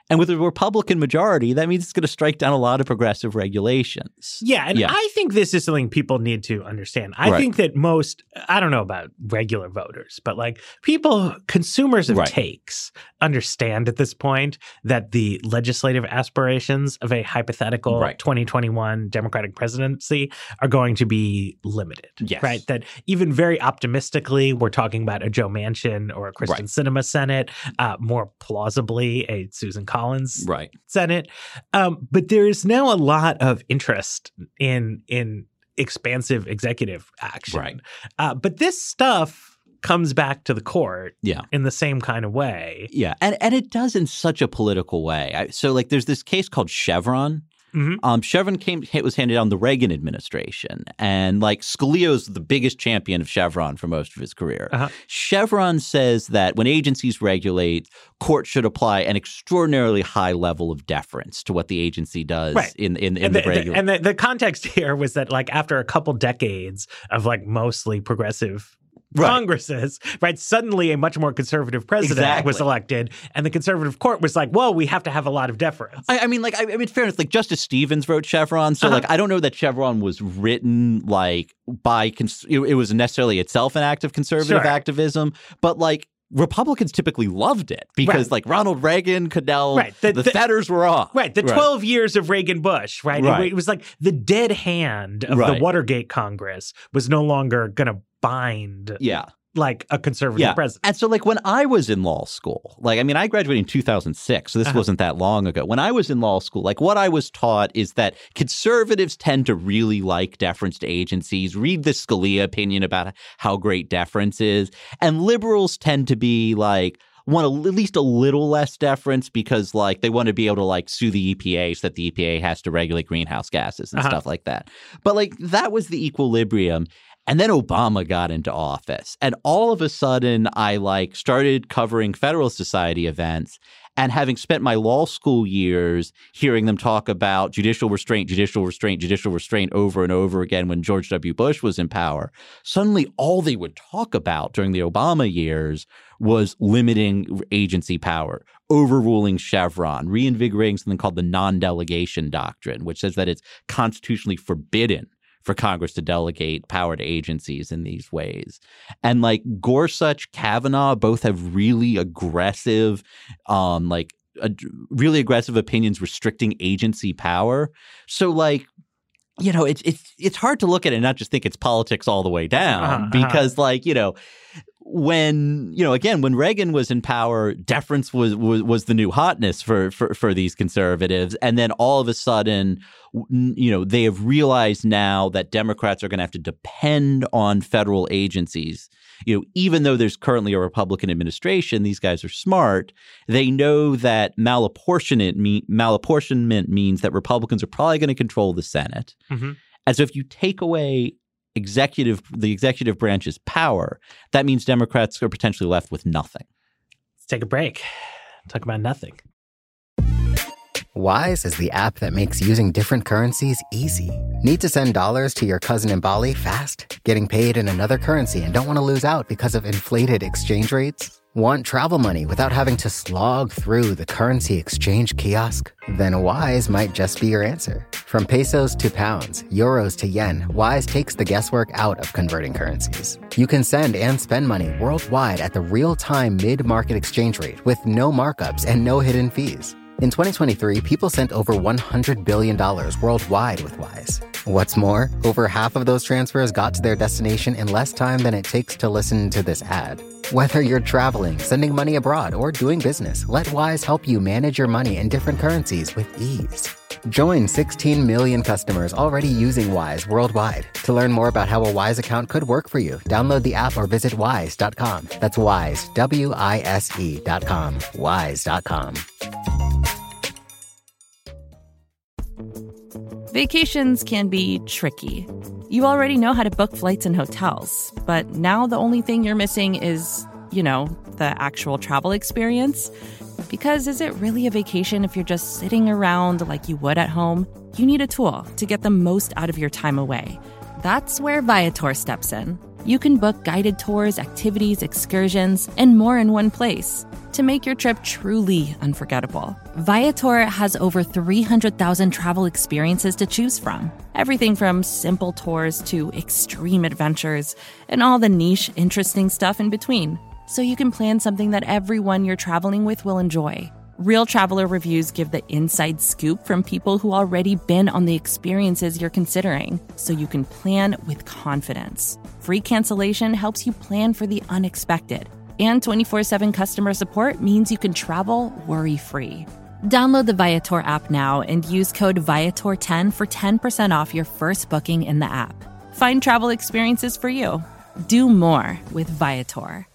And with a Republican majority, that means it's going to strike down a lot of progressive regulations. Yeah, and yeah. I think this is something people need to understand. I right. think that most, I don't know about regular voters, but like people, consumers of right. takes understand at this point that the legislative aspirations of a hypothetical right. twenty twenty-one Democratic presidency are going to be limited. Yes. Right? That even very optimistically, we're talking about a Joe Manchin or a Kristen right. Sinema Senate, uh, more plausibly a Susan Collins right. Senate. Um, but there is now a lot of interest in in expansive executive action. Right. Uh, but this stuff comes back to the court yeah. in the same kind of way. Yeah. And and it does in such a political way. I, so like there's this case called Chevron. Mm-hmm. Um, Chevron came it was handed down the Reagan administration, and like Scalia's the biggest champion of Chevron for most of his career. Uh-huh. Chevron says that when agencies regulate, courts should apply an extraordinarily high level of deference to what the agency does right. in in, in and the, the, regulation. And the, the context here was that like after a couple decades of like mostly progressive Right. Congresses, right? Suddenly a much more conservative president exactly. was elected, and the conservative court was like, whoa, we have to have a lot of deference. I, I mean, like, I, I mean, fairness, like Justice Stevens wrote Chevron. So, uh-huh. like, I don't know that Chevron was written like by, cons- it, it was necessarily itself an act of conservative sure. activism, but like, Republicans typically loved it because, right. like, Ronald Reagan, Goodell, right. the, the, the fetters were off. Right. The right. twelve years of Reagan-Bush, right? right? It, it was like the dead hand of right. the Watergate Congress was no longer going to bind yeah. like a conservative yeah. president. And so, like, when I was in law school, like, I mean, I graduated in two thousand six, so this uh-huh. wasn't that long ago. When I was in law school, like, what I was taught is that conservatives tend to really like deference to agencies. Read the Scalia opinion about how great deference is. And liberals tend to be like, want a, at least a little less deference because, like, they want to be able to, like, sue the E P A so that the E P A has to regulate greenhouse gases and uh-huh. stuff like that. But, like, that was the equilibrium. And then Obama got into office. And all of a sudden, I, like, started covering Federalist Society events. And having spent my law school years hearing them talk about judicial restraint, judicial restraint, judicial restraint over and over again when George W. Bush was in power, suddenly all they would talk about during the Obama years was limiting agency power, overruling Chevron, reinvigorating something called the non-delegation doctrine, which says that it's constitutionally forbidden for Congress to delegate power to agencies in these ways. And like Gorsuch, Kavanaugh both have really aggressive, um, like uh, really aggressive opinions restricting agency power. So like, you know, it's it's it's hard to look at it and not just think it's politics all the way down uh-huh, because uh-huh. like, you know, when, you know, again, when Reagan was in power, deference was was, was the new hotness for, for for these conservatives. And then all of a sudden, you know, they have realized now that Democrats are going to have to depend on federal agencies. You know, even though there's currently a Republican administration, these guys are smart. They know that malapportionment, me, malapportionment means that Republicans are probably going to control the Senate. Mm-hmm. And so if you take away executive, the executive branch's power, that means Democrats are potentially left with nothing. Let's take a break. Talk about nothing. Wise is the app that makes using different currencies easy. Need to send dollars to your cousin in Bali fast? Getting paid in another currency and don't want to lose out because of inflated exchange rates? Want travel money without having to slog through the currency exchange kiosk? Then Wise might just be your answer. From pesos to pounds, euros to yen, Wise takes the guesswork out of converting currencies. You can send and spend money worldwide at the real-time mid-market exchange rate with no markups and no hidden fees. In twenty twenty-three, people sent over one hundred billion dollars worldwide with Wise. What's more, over half of those transfers got to their destination in less time than it takes to listen to this ad. Whether you're traveling, sending money abroad, or doing business, let Wise help you manage your money in different currencies with ease. Join sixteen million customers already using Wise worldwide. To learn more about how a Wise account could work for you, download the app or visit wise dot com. That's Wise, W I S E dot com. wise dot com. Vacations can be tricky. You already know how to book flights and hotels, but now the only thing you're missing is, you know, the actual travel experience. Because is it really a vacation if you're just sitting around like you would at home? You need a tool to get the most out of your time away. That's where Viator steps in. You can book guided tours, activities, excursions, and more in one place to make your trip truly unforgettable. Viator has over three hundred thousand travel experiences to choose from. Everything from simple tours to extreme adventures and all the niche, interesting stuff in between. So you can plan something that everyone you're traveling with will enjoy. Real traveler reviews give the inside scoop from people who already been on the experiences you're considering, so you can plan with confidence. Free cancellation helps you plan for the unexpected. And twenty-four seven customer support means you can travel worry-free. Download the Viator app now and use code Viator ten for ten percent off your first booking in the app. Find travel experiences for you. Do more with Viator.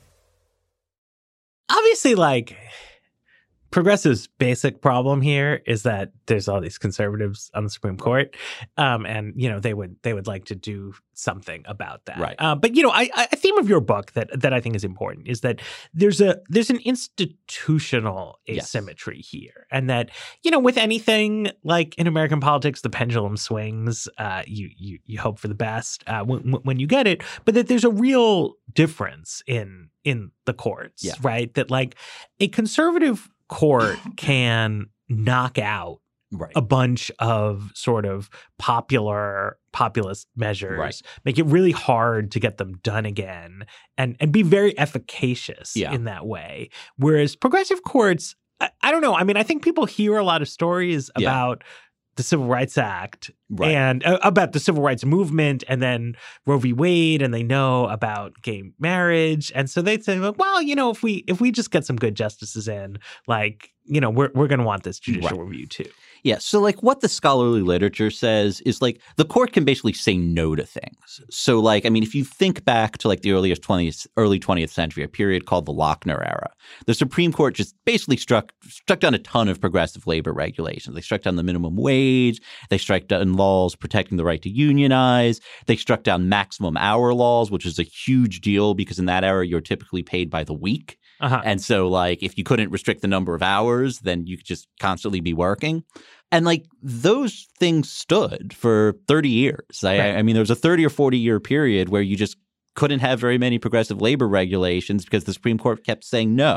Obviously, like, progressive's basic problem here is that there's all these conservatives on the Supreme Court, um, and you know they would they would like to do something about that. Right. Uh, but you know, I, I, a theme of your book that that I think is important is that there's a there's an institutional asymmetry yes. here, and that you know with anything like in American politics, the pendulum swings. Uh, you you you hope for the best uh, when when you get it, but that there's a real difference in in the courts, yeah. right? That like a conservative court can knock out right. a bunch of sort of popular populist measures, right. make it really hard to get them done again, and and be very efficacious yeah. in that way. Whereas progressive courts, I, I don't know. I mean, I think people hear a lot of stories yeah. about the Civil Rights Act right. and uh, about the civil rights movement, and then Roe v. Wade, and they know about gay marriage, and so they say, well, you know, if we if we just get some good justices in, like, you know, we're we're going to want this judicial right. review too. Yeah. So like what the scholarly literature says is like the court can basically say no to things. So like, I mean, if you think back to like the earliest twentieth, early twentieth century, a period called the Lochner era, the Supreme Court just basically struck struck down a ton of progressive labor regulations. They struck down the minimum wage. They struck down laws protecting the right to unionize. They struck down maximum hour laws, which is a huge deal because in that era, you're typically paid by the week. Uh-huh. And so, like, if you couldn't restrict the number of hours, then you could just constantly be working. And, like, those things stood for thirty years. I, right. I mean, there was a thirty or forty year period where you just couldn't have very many progressive labor regulations because the Supreme Court kept saying no.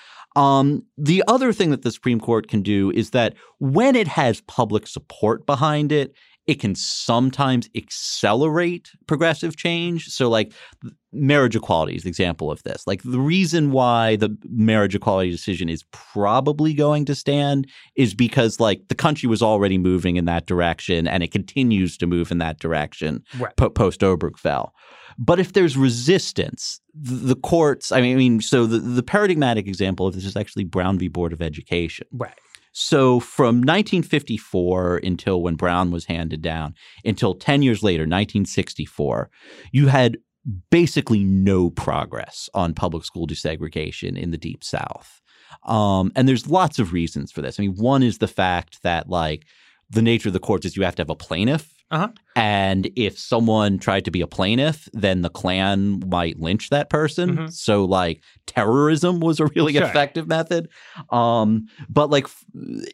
Um, the other thing that the Supreme Court can do is that when it has public support behind it, it can sometimes accelerate progressive change. So like marriage equality is an example of this. Like the reason why the marriage equality decision is probably going to stand is because like the country was already moving in that direction and it continues to move in that direction right. po- post Obergefell. But if there's resistance, the, the courts, I mean, I mean, so the, the paradigmatic example of this is actually Brown v. Board of Education. Right. So from nineteen fifty-four until when Brown was handed down, until ten years later, nineteen sixty-four, you had basically no progress on public school desegregation in the Deep South. Um, and there's lots of reasons for this. I mean, one is the fact that like the nature of the courts is you have to have a plaintiff. Uh-huh. And if someone tried to be a plaintiff, then the Klan might lynch that person. Mm-hmm. So like terrorism was a really sure. effective method. Um, but like f-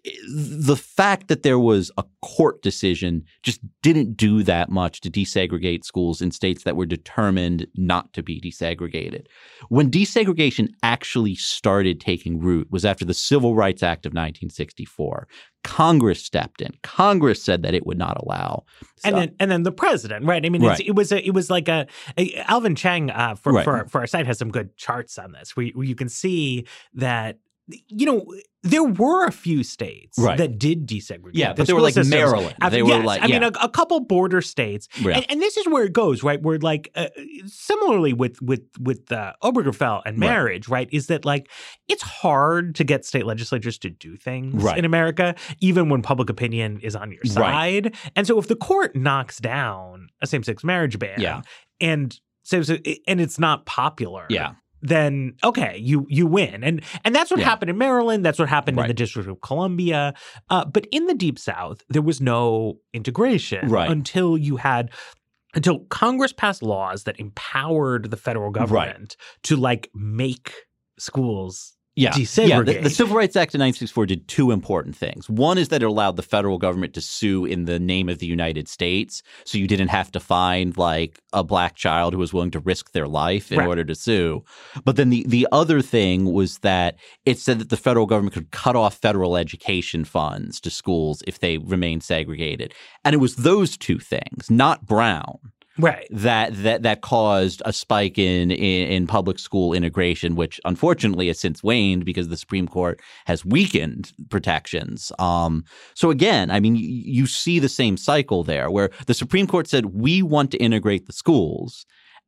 the fact that there was a court decision just didn't do that much to desegregate schools in states that were determined not to be desegregated. When desegregation actually started taking root was after the Civil Rights Act of nineteen sixty-four. Congress stepped in. Congress said that it would not allow. And So, then, and then the president, right? I mean, Right. It's, it was a, it was like a, a Alvin Chang uh, for, Right. for for our site has some good charts on this, where, where you can see that you know there were a few states Right. that did desegregate. Yeah, The but they were school like systems. Maryland. Uh, They were yes, like- I mean, yeah. a, a couple border states, Yeah. and, and this is where it goes, right? Where like uh, similarly with with with uh, Obergefell and Right. marriage, right. Is that like it's hard to get state legislatures to do things Right. in America, even when public opinion is on your Right. side. And so if the court knocks down a same-sex marriage ban, Yeah. and so, so and it's not popular, Yeah. then okay, you you win. And and that's what Yeah. happened in Maryland. That's what happened in Right. the District of Columbia. Uh, but in the Deep South, there was no integration Right. until you had until Congress passed laws that empowered the federal government to like make schools Yeah, desegregate. yeah. The, the Civil Rights Act of nineteen sixty-four did two important things. One is that it allowed the federal government to sue in the name of the United States, so you didn't have to find like a black child who was willing to risk their life in right. order to sue. But then the, the other thing was that it said that the federal government could cut off federal education funds to schools if they remained segregated. And it was those two things, not Brown. Right. That that that caused a spike in, in in public school integration, which unfortunately has since waned because the Supreme Court has weakened protections. Um, so again, I mean, you, you see the same cycle there, where the Supreme Court said we want to integrate the schools,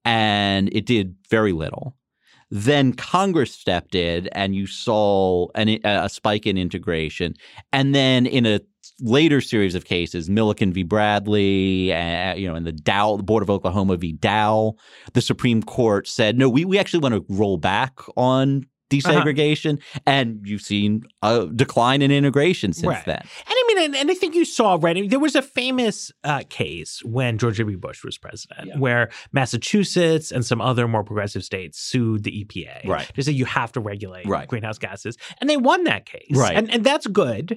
and it did very little. Then Congress stepped in, and you saw an, a spike in integration, and then in a later series of cases, Milliken v. Bradley, uh, you know, and the Dow, the Board of Oklahoma v. Dow, the Supreme Court said, no, we, we actually want to roll back on desegregation. Uh-huh. And you've seen a decline in integration since right. then. And I mean, and, and I think you saw, right, I mean, there was a famous uh, case when George W. Bush was president yeah. where Massachusetts and some other more progressive states sued the E P A. Right. To say you have to regulate right. greenhouse gases. And they won that case. Right. And, and that's good.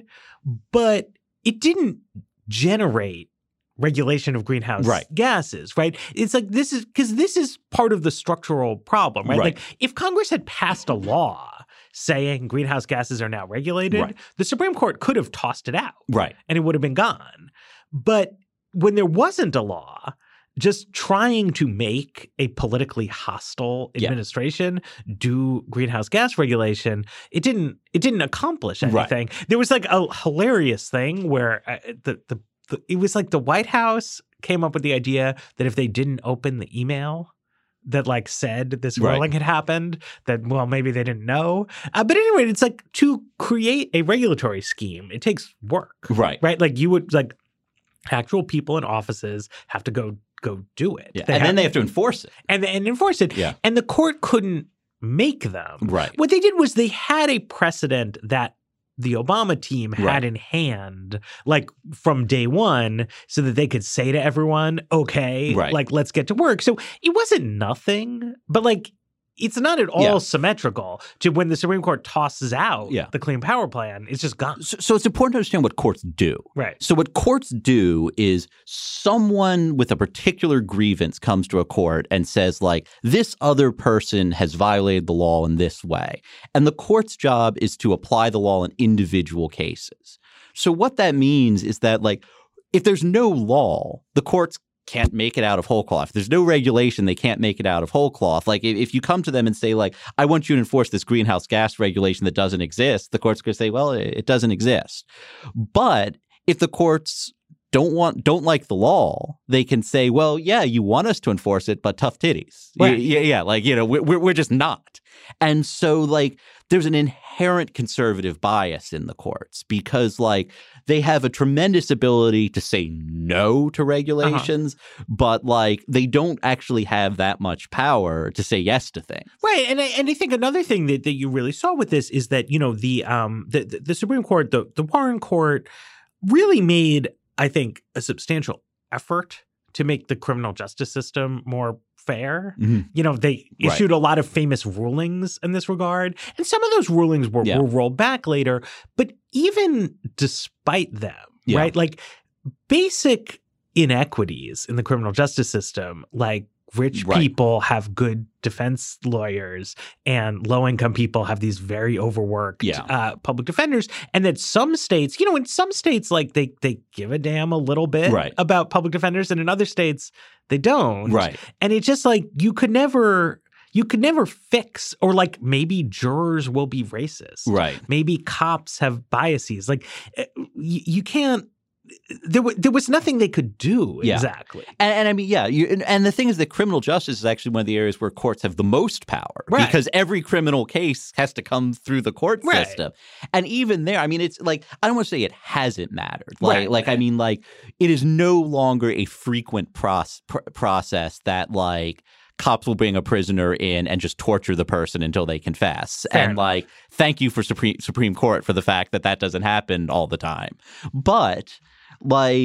But it didn't generate regulation of greenhouse right. gases, right? It's like this is because this is part of the structural problem, right? right? Like if Congress had passed a law saying greenhouse gases are now regulated, right. the Supreme Court could have tossed it out, right? And it would have been gone. But when there wasn't a law, just trying to make a politically hostile administration yeah. do greenhouse gas regulation, it didn't it didn't accomplish anything. Right. There was like a hilarious thing where uh, the, the the it was like the White House came up with the idea that if they didn't open the email that like said this ruling right. had happened, that well maybe they didn't know. Uh, but anyway, it's like to create a regulatory scheme, it takes work, right? Right? Like you would like actual people in offices have to go. go do it. Yeah. And then they have to enforce it. And, and enforce it. Yeah. And the court couldn't make them. Right. What they did was they had a precedent that the Obama team had right. in hand, like from day one, so that they could say to everyone, okay, right. like let's get to work. So it wasn't nothing, but like it's not at all yeah. symmetrical to when the Supreme Court tosses out yeah. the Clean Power Plan. It's just gone. So, so it's important to understand what courts do. Right. So what courts do is someone with a particular grievance comes to a court and says, like, this other person has violated the law in this way. And the court's job is to apply the law in individual cases. So what that means is that, like, if there's no law, the courts can't make it out of whole cloth. If there's no regulation, they can't make it out of whole cloth. Like if, if you come to them and say, like, I want you to enforce this greenhouse gas regulation that doesn't exist, the court's going to say, well, it, it doesn't exist. But if the courts don't want don't like the law, they can say, well, yeah, you want us to enforce it, but tough titties. Right. Yeah, yeah, like, you know, we're we're just not. And so, like, there's an inherent conservative bias in the courts because, like, they have a tremendous ability to say no to regulations, uh-huh. but, like, they don't actually have that much power to say yes to things. Right. And I, and I think another thing that, that you really saw with this is that, you know, the um the, the, the Supreme Court, the, the Warren Court really made, I think, a substantial effort to make the criminal justice system more fair. Mm-hmm. You know, they issued right. a lot of famous rulings in this regard. And some of those rulings were, yeah. were rolled back later. But even despite them, yeah. right, like basic inequities in the criminal justice system, like rich right. people have good defense lawyers and low-income people have these very overworked yeah. uh, public defenders. And that some states, you know, in some states, like they they give a damn a little bit right. about public defenders, and in other states, they don't. Right. And it's just like you could never... You could never fix, or like maybe jurors will be racist. Right. Maybe cops have biases. Like you, you can't. There, w- there was nothing they could do yeah. exactly. And, and I mean, yeah. You, and, and the thing is that criminal justice is actually one of the areas where courts have the most power right. because every criminal case has to come through the court right. system. And even there, I mean, it's like, I don't want to say it hasn't mattered. Like, right. like I mean, like, it is no longer a frequent pros- pr- process that, like, cops will bring a prisoner in and just torture the person until they confess. Fair and enough. like, thank you for Supreme Supreme Court for the fact that that doesn't happen all the time. But like,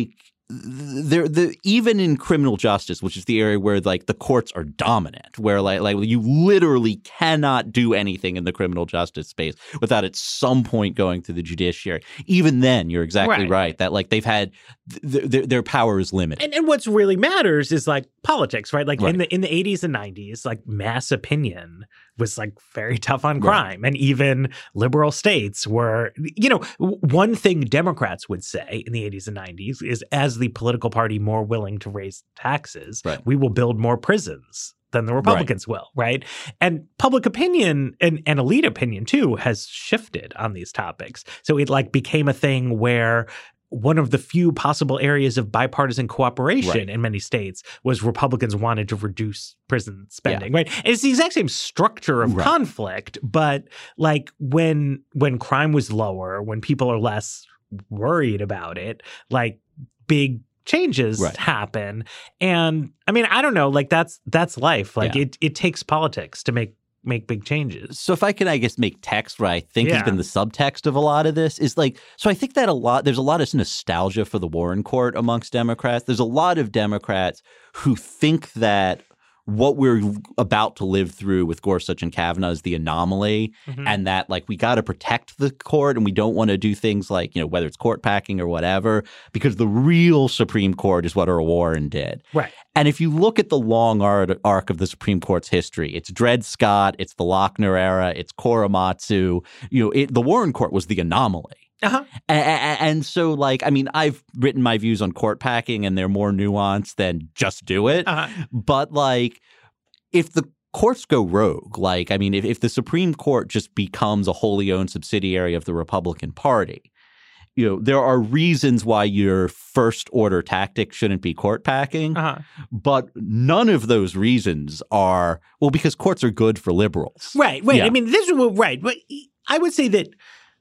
there, the even in criminal justice, which is the area where like the courts are dominant, where like like you literally cannot do anything in the criminal justice space without at some point going through the judiciary. Even then, you're exactly right, right that like they've had th- th- their power is limited. And, and what's really matters is like politics, right? Like right. in the in the eighties and nineties, like mass opinion was like very tough on crime, right. and even liberal states were, you know, one thing Democrats would say in the eighties and nineties is, as the political party more willing to raise taxes, right. we will build more prisons than the Republicans right. will, right? And public opinion and, and elite opinion too has shifted on these topics. So it like became a thing where one of the few possible areas of bipartisan cooperation right. in many states was Republicans wanted to reduce prison spending, yeah. right? And it's the exact same structure of right. conflict, but like when when crime was lower, when people are less worried about it, like big changes right. happen. And I mean, I don't know, like that's that's life. Like yeah. it it takes politics to make make big changes. So if I can, I guess, make text what I think yeah. has been the subtext of a lot of this is like, so I think that a lot, there's a lot of nostalgia for the Warren Court amongst Democrats. There's a lot of Democrats who think that what we're about to live through with Gorsuch and Kavanaugh is the anomaly, mm-hmm. and that like we got to protect the court and we don't want to do things like, you know, whether it's court packing or whatever, because the real Supreme Court is what Earl Warren did. Right. And if you look at the long arc of the Supreme Court's history, it's Dred Scott, it's the Lochner era, it's Korematsu, you know, it, the Warren Court was the anomaly. Uh-huh. And, and so, like, I mean, I've written my views on court packing, and they're more nuanced than just do it. Uh-huh. But, like, if the courts go rogue, like, I mean, if, if the Supreme Court just becomes a wholly owned subsidiary of the Republican Party, you know, there are reasons why your first order tactic shouldn't be court packing. Uh-huh. But none of those reasons are, well, because courts are good for liberals. Right, right. Yeah. I mean, this is right. But I would say that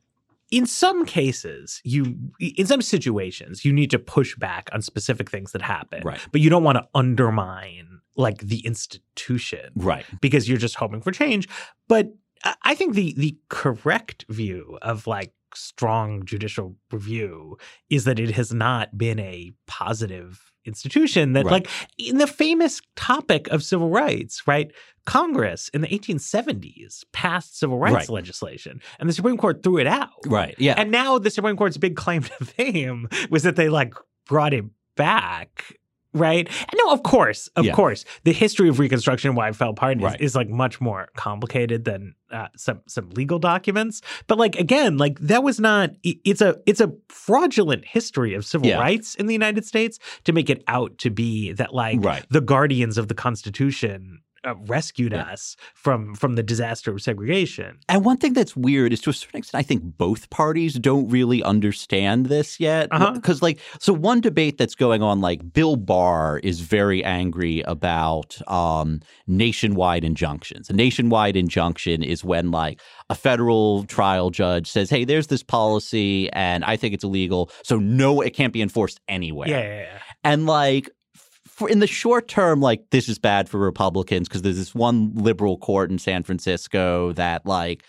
in some cases, you in some situations, you need to push back on specific things that happen. Right. But you don't want to undermine like the institution. Right. Because you're just hoping for change. But I think the the correct view of like strong judicial review is that it has not been a positive institution that right. like in the famous topic of civil rights, right? Congress in the eighteen seventies passed civil rights right. legislation and the Supreme Court threw it out. Right. Yeah. And now the Supreme Court's big claim to fame was that they like brought it back. Right. And no, of course, of yeah. course, the history of Reconstruction and why it fell apart right. is, is like much more complicated than uh, some some legal documents. But like, again, like that was not it's a it's a fraudulent history of civil yeah. rights in the United States to make it out to be that like right. the guardians of the Constitution Uh, rescued yeah. us from from the disaster of segregation. And one thing that's weird is to a certain extent, I think both parties don't really understand this yet. Because uh-huh. like, so one debate that's going on, like Bill Barr is very angry about um, nationwide injunctions. A nationwide injunction is when like a federal trial judge says, hey, there's this policy and I think it's illegal. So no, it can't be enforced anywhere. Yeah, yeah, yeah. And like, For in the short term, like this is bad for Republicans because there's this one liberal court in San Francisco that like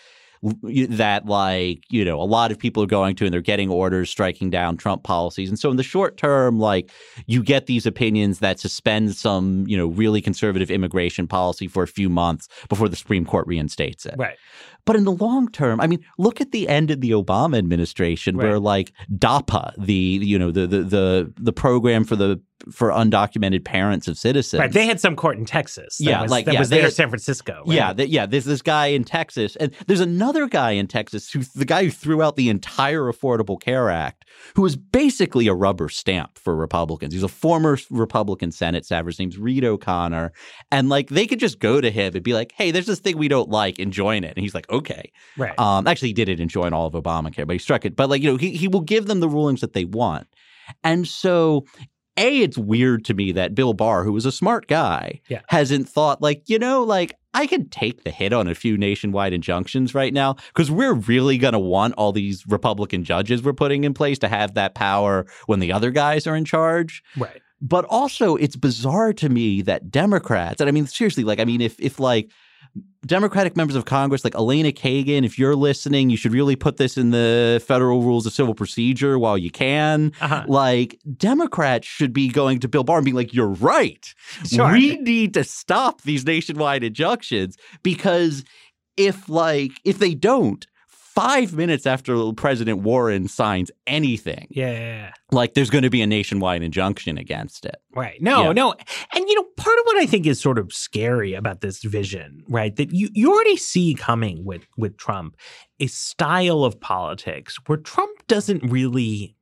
that like, you know, a lot of people are going to and they're getting orders striking down Trump policies. And so in the short term, like you get these opinions that suspend some, you know, really conservative immigration policy for a few months before the Supreme Court reinstates it. Right. But in the long term, I mean, look at the end of the Obama administration right. where like DAPA, the, you know, the, the, the, the program for the for undocumented parents of citizens. Right. They had some court in Texas. That yeah. was, like, that yeah, was there in San Francisco. Right? Yeah. The, yeah. There's this guy in Texas. And there's another guy in Texas who the guy who threw out the entire Affordable Care Act, who was basically a rubber stamp for Republicans. He's a former Republican Senate staffer. His name's Reed O'Connor. And like they could just go to him and be like, hey, there's this thing we don't like and join it. And he's like, okay. Right. Um, actually, he didn't join all of Obamacare, but he struck it. But like, you know, he, he will give them the rulings that they want. And so A, it's weird to me that Bill Barr, who was a smart guy, yeah. hasn't thought like, you know, like I can take the hit on a few nationwide injunctions right now because we're really going to want all these Republican judges we're putting in place to have that power when the other guys are in charge. Right. But also it's bizarre to me that Democrats, and I mean, seriously, like, I mean, if if like Democratic members of Congress, like Elena Kagan, if you're listening, you should really put this in the Federal Rules of Civil Procedure while you can. Uh-huh. Like, Democrats should be going to Bill Barr and being like, you're right. Sure. We need to stop these nationwide injunctions because if, like, if they don't, five minutes after President Warren signs anything, yeah, yeah, yeah. like there's going to be a nationwide injunction against it. Right. No, yeah. no. And, you know, part of what I think is sort of scary about this vision, right, that you, you already see coming with, with Trump, a style of politics where Trump doesn't really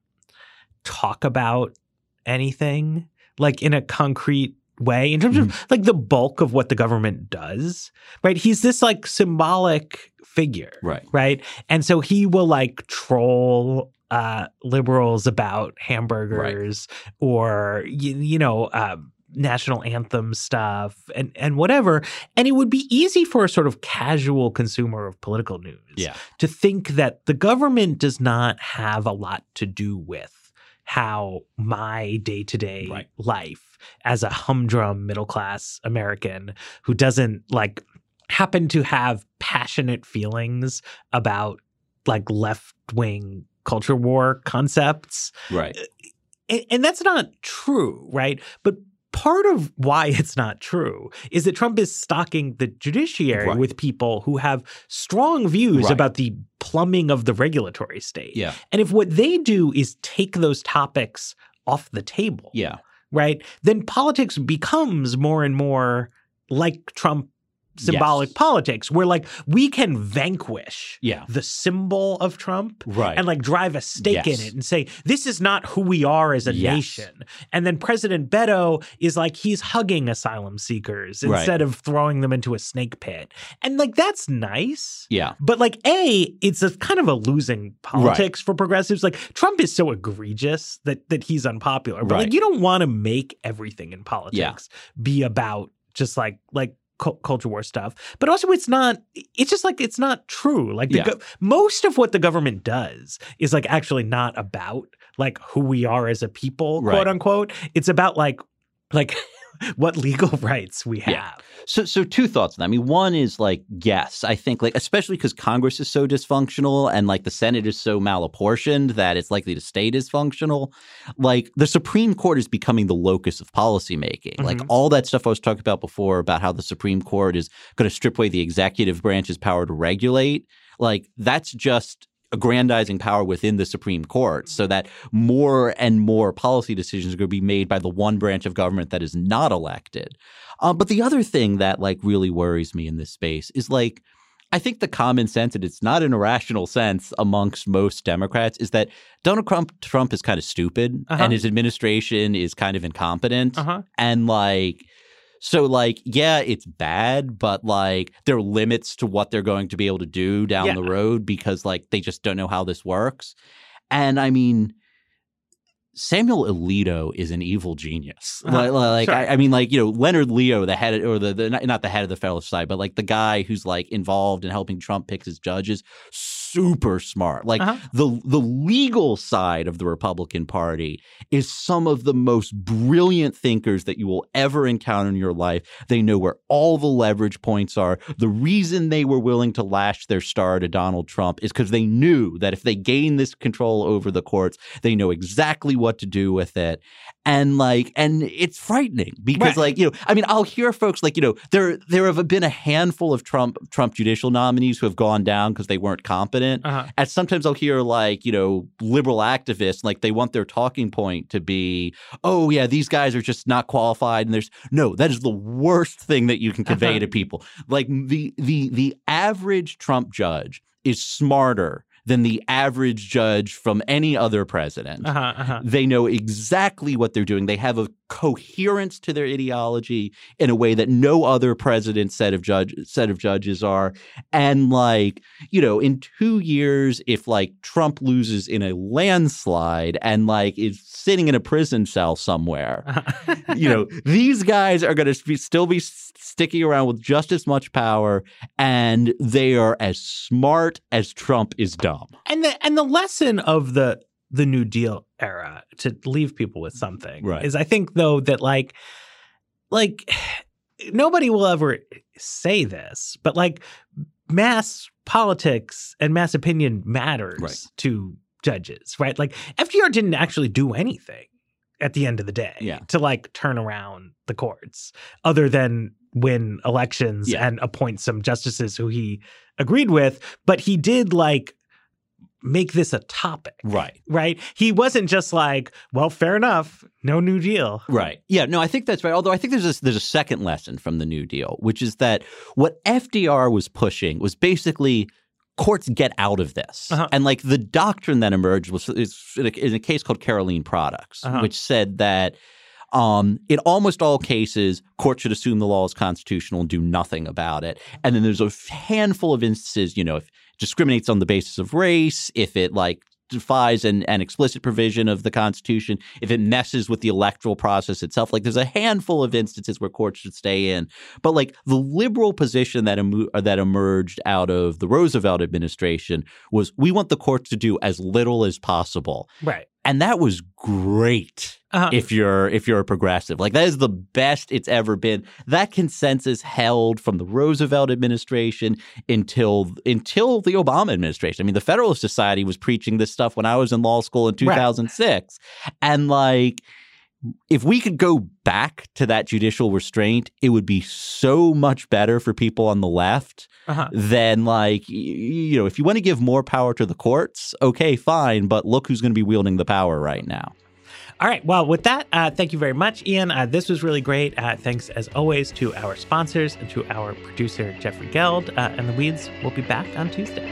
talk about anything like in a concrete way in terms mm-hmm. of like the bulk of what the government does, right? He's this like symbolic figure, right? Right. And so he will like troll uh, liberals about hamburgers right. or, you, you know, uh, national anthem stuff and, and whatever. And it would be easy for a sort of casual consumer of political news yeah. to think that the government does not have a lot to do with how my day-to-day right. life as a humdrum middle-class American who doesn't like happen to have passionate feelings about like left-wing culture war concepts. Right. And, and that's not true, right? But part of why it's not true is that Trump is stocking the judiciary right. with people who have strong views right. about the plumbing of the regulatory state. Yeah. And if what they do is take those topics off the table, yeah. right, then politics becomes more and more like Trump symbolic yes. politics where like we can vanquish yeah. the symbol of Trump right. and like drive a stake yes. in it and say, this is not who we are as a yes. nation. And then President Beto is like, he's hugging asylum seekers instead right. of throwing them into a snake pit. And like, that's nice. Yeah. But like, A, it's a kind of a losing politics right. for progressives. Like Trump is so egregious that, that he's unpopular. But right. like, you don't want to make everything in politics yeah. be about just like, like, culture war stuff, but also it's not, it's just like, it's not true. Like the yeah. go- most of what the government does is like actually not about like who we are as a people, right. quote unquote. It's about like, like what legal rights we have. Yeah. So, so two thoughts on that. I mean, one is like, yes, I think like, especially because Congress is so dysfunctional and like the Senate is so malapportioned that it's likely to stay dysfunctional. Like the Supreme Court is becoming the locus of policymaking. Mm-hmm. Like all that stuff I was talking about before about how the Supreme Court is going to strip away the executive branch's power to regulate. Like that's just aggrandizing power within the Supreme Court so that more and more policy decisions are going to be made by the one branch of government that is not elected. Uh, but the other thing that like really worries me in this space is like, I think the common sense, and it's not an irrational sense amongst most Democrats, is that Donald Trump, Trump is kind of stupid uh-huh. and his administration is kind of incompetent. Uh-huh. And like, so like, yeah, it's bad, but like there are limits to what they're going to be able to do down yeah. the road because like they just don't know how this works. And I mean, Samuel Alito is an evil genius. Uh-huh. Like, like sure. I, I mean, like, you know, Leonard Leo, the head of, or the, the not the head of the Federalist Society, but like the guy who's like involved in helping Trump pick his judges, super smart. Like uh-huh. the the legal side of the Republican Party is some of the most brilliant thinkers that you will ever encounter in your life. They know where all the leverage points are. The reason they were willing to lash their star to Donald Trump is because they knew that if they gain this control over the courts, they know exactly what to do with it. And like, and it's frightening because right. like, you know, I mean, I'll hear folks like, you know, there there have been a handful of Trump Trump judicial nominees who have gone down because they weren't competent. Uh-huh. And sometimes I'll hear like, you know, liberal activists, like they want their talking point to be, oh yeah, these guys are just not qualified. And there's no, that is the worst thing that you can convey uh-huh. to people. Like the the the average Trump judge is smarter than the average judge from any other president. Uh-huh, uh-huh. They know exactly what they're doing. They have a coherence to their ideology in a way that no other president set of judge set of judges are. And like, you know, in two years, if like Trump loses in a landslide and like is sitting in a prison cell somewhere, uh-huh. you know, these guys are going to be, still be sticking around with just as much power, and they are as smart as Trump is dumb. And the and the lesson of the the New Deal era, to leave people with something, right. is I think though that like like nobody will ever say this, but like mass politics and mass opinion matters Right. to judges, right? Like F D R didn't actually do anything at the end of the day Yeah. to like turn around the courts other than win elections Yeah. and appoint some justices who he agreed with. But he did like make this a topic. Right. Right. He wasn't just like, well, fair enough. No New Deal. Right. Yeah, no, I think that's right. Although I think there's a, there's a second lesson from the New Deal, which is that what F D R was pushing was basically courts get out of this. Uh-huh. And like the doctrine that emerged was is in a, in a case called Caroline Products, Uh-huh. which said that um, in almost all cases, courts should assume the law is constitutional and do nothing about it. And then there's a handful of instances, you know, if it discriminates on the basis of race, if it like defies an, an explicit provision of the Constitution, if it messes with the electoral process itself. Like there's a handful of instances where courts should stay in. But like the liberal position that, em- that emerged out of the Roosevelt administration was we want the courts to do as little as possible. Right. And that was great. Uh-huh. If you're if you're a progressive, like that is the best it's ever been. That consensus held from the Roosevelt administration until until the Obama administration. I mean, the Federalist Society was preaching this stuff when I was in law school in two thousand six, right. And like, if we could go back to that judicial restraint, it would be so much better for people on the left. Uh-huh. Than like, you know, if you want to give more power to the courts, okay, fine, but look who's going to be wielding the power right now. All right. Well, with that, uh, thank you very much, Ian. Uh, this was really great. Uh, thanks, as always, to our sponsors and to our producer, Jeffrey Geld. Uh, and The Weeds will be back on Tuesday.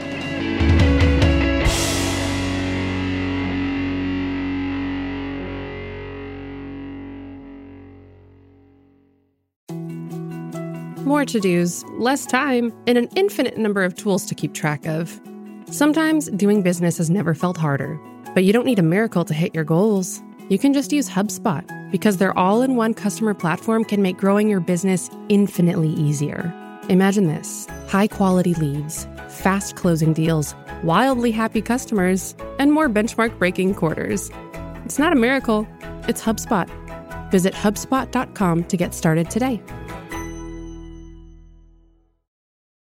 More to-dos, less time, and an infinite number of tools to keep track of. Sometimes doing business has never felt harder, but you don't need a miracle to hit your goals. You can just use HubSpot, because their all-in-one customer platform can make growing your business infinitely easier. Imagine this: high-quality leads, fast closing deals, wildly happy customers, and more benchmark-breaking quarters. It's not a miracle, it's HubSpot. Visit HubSpot dot com to get started today.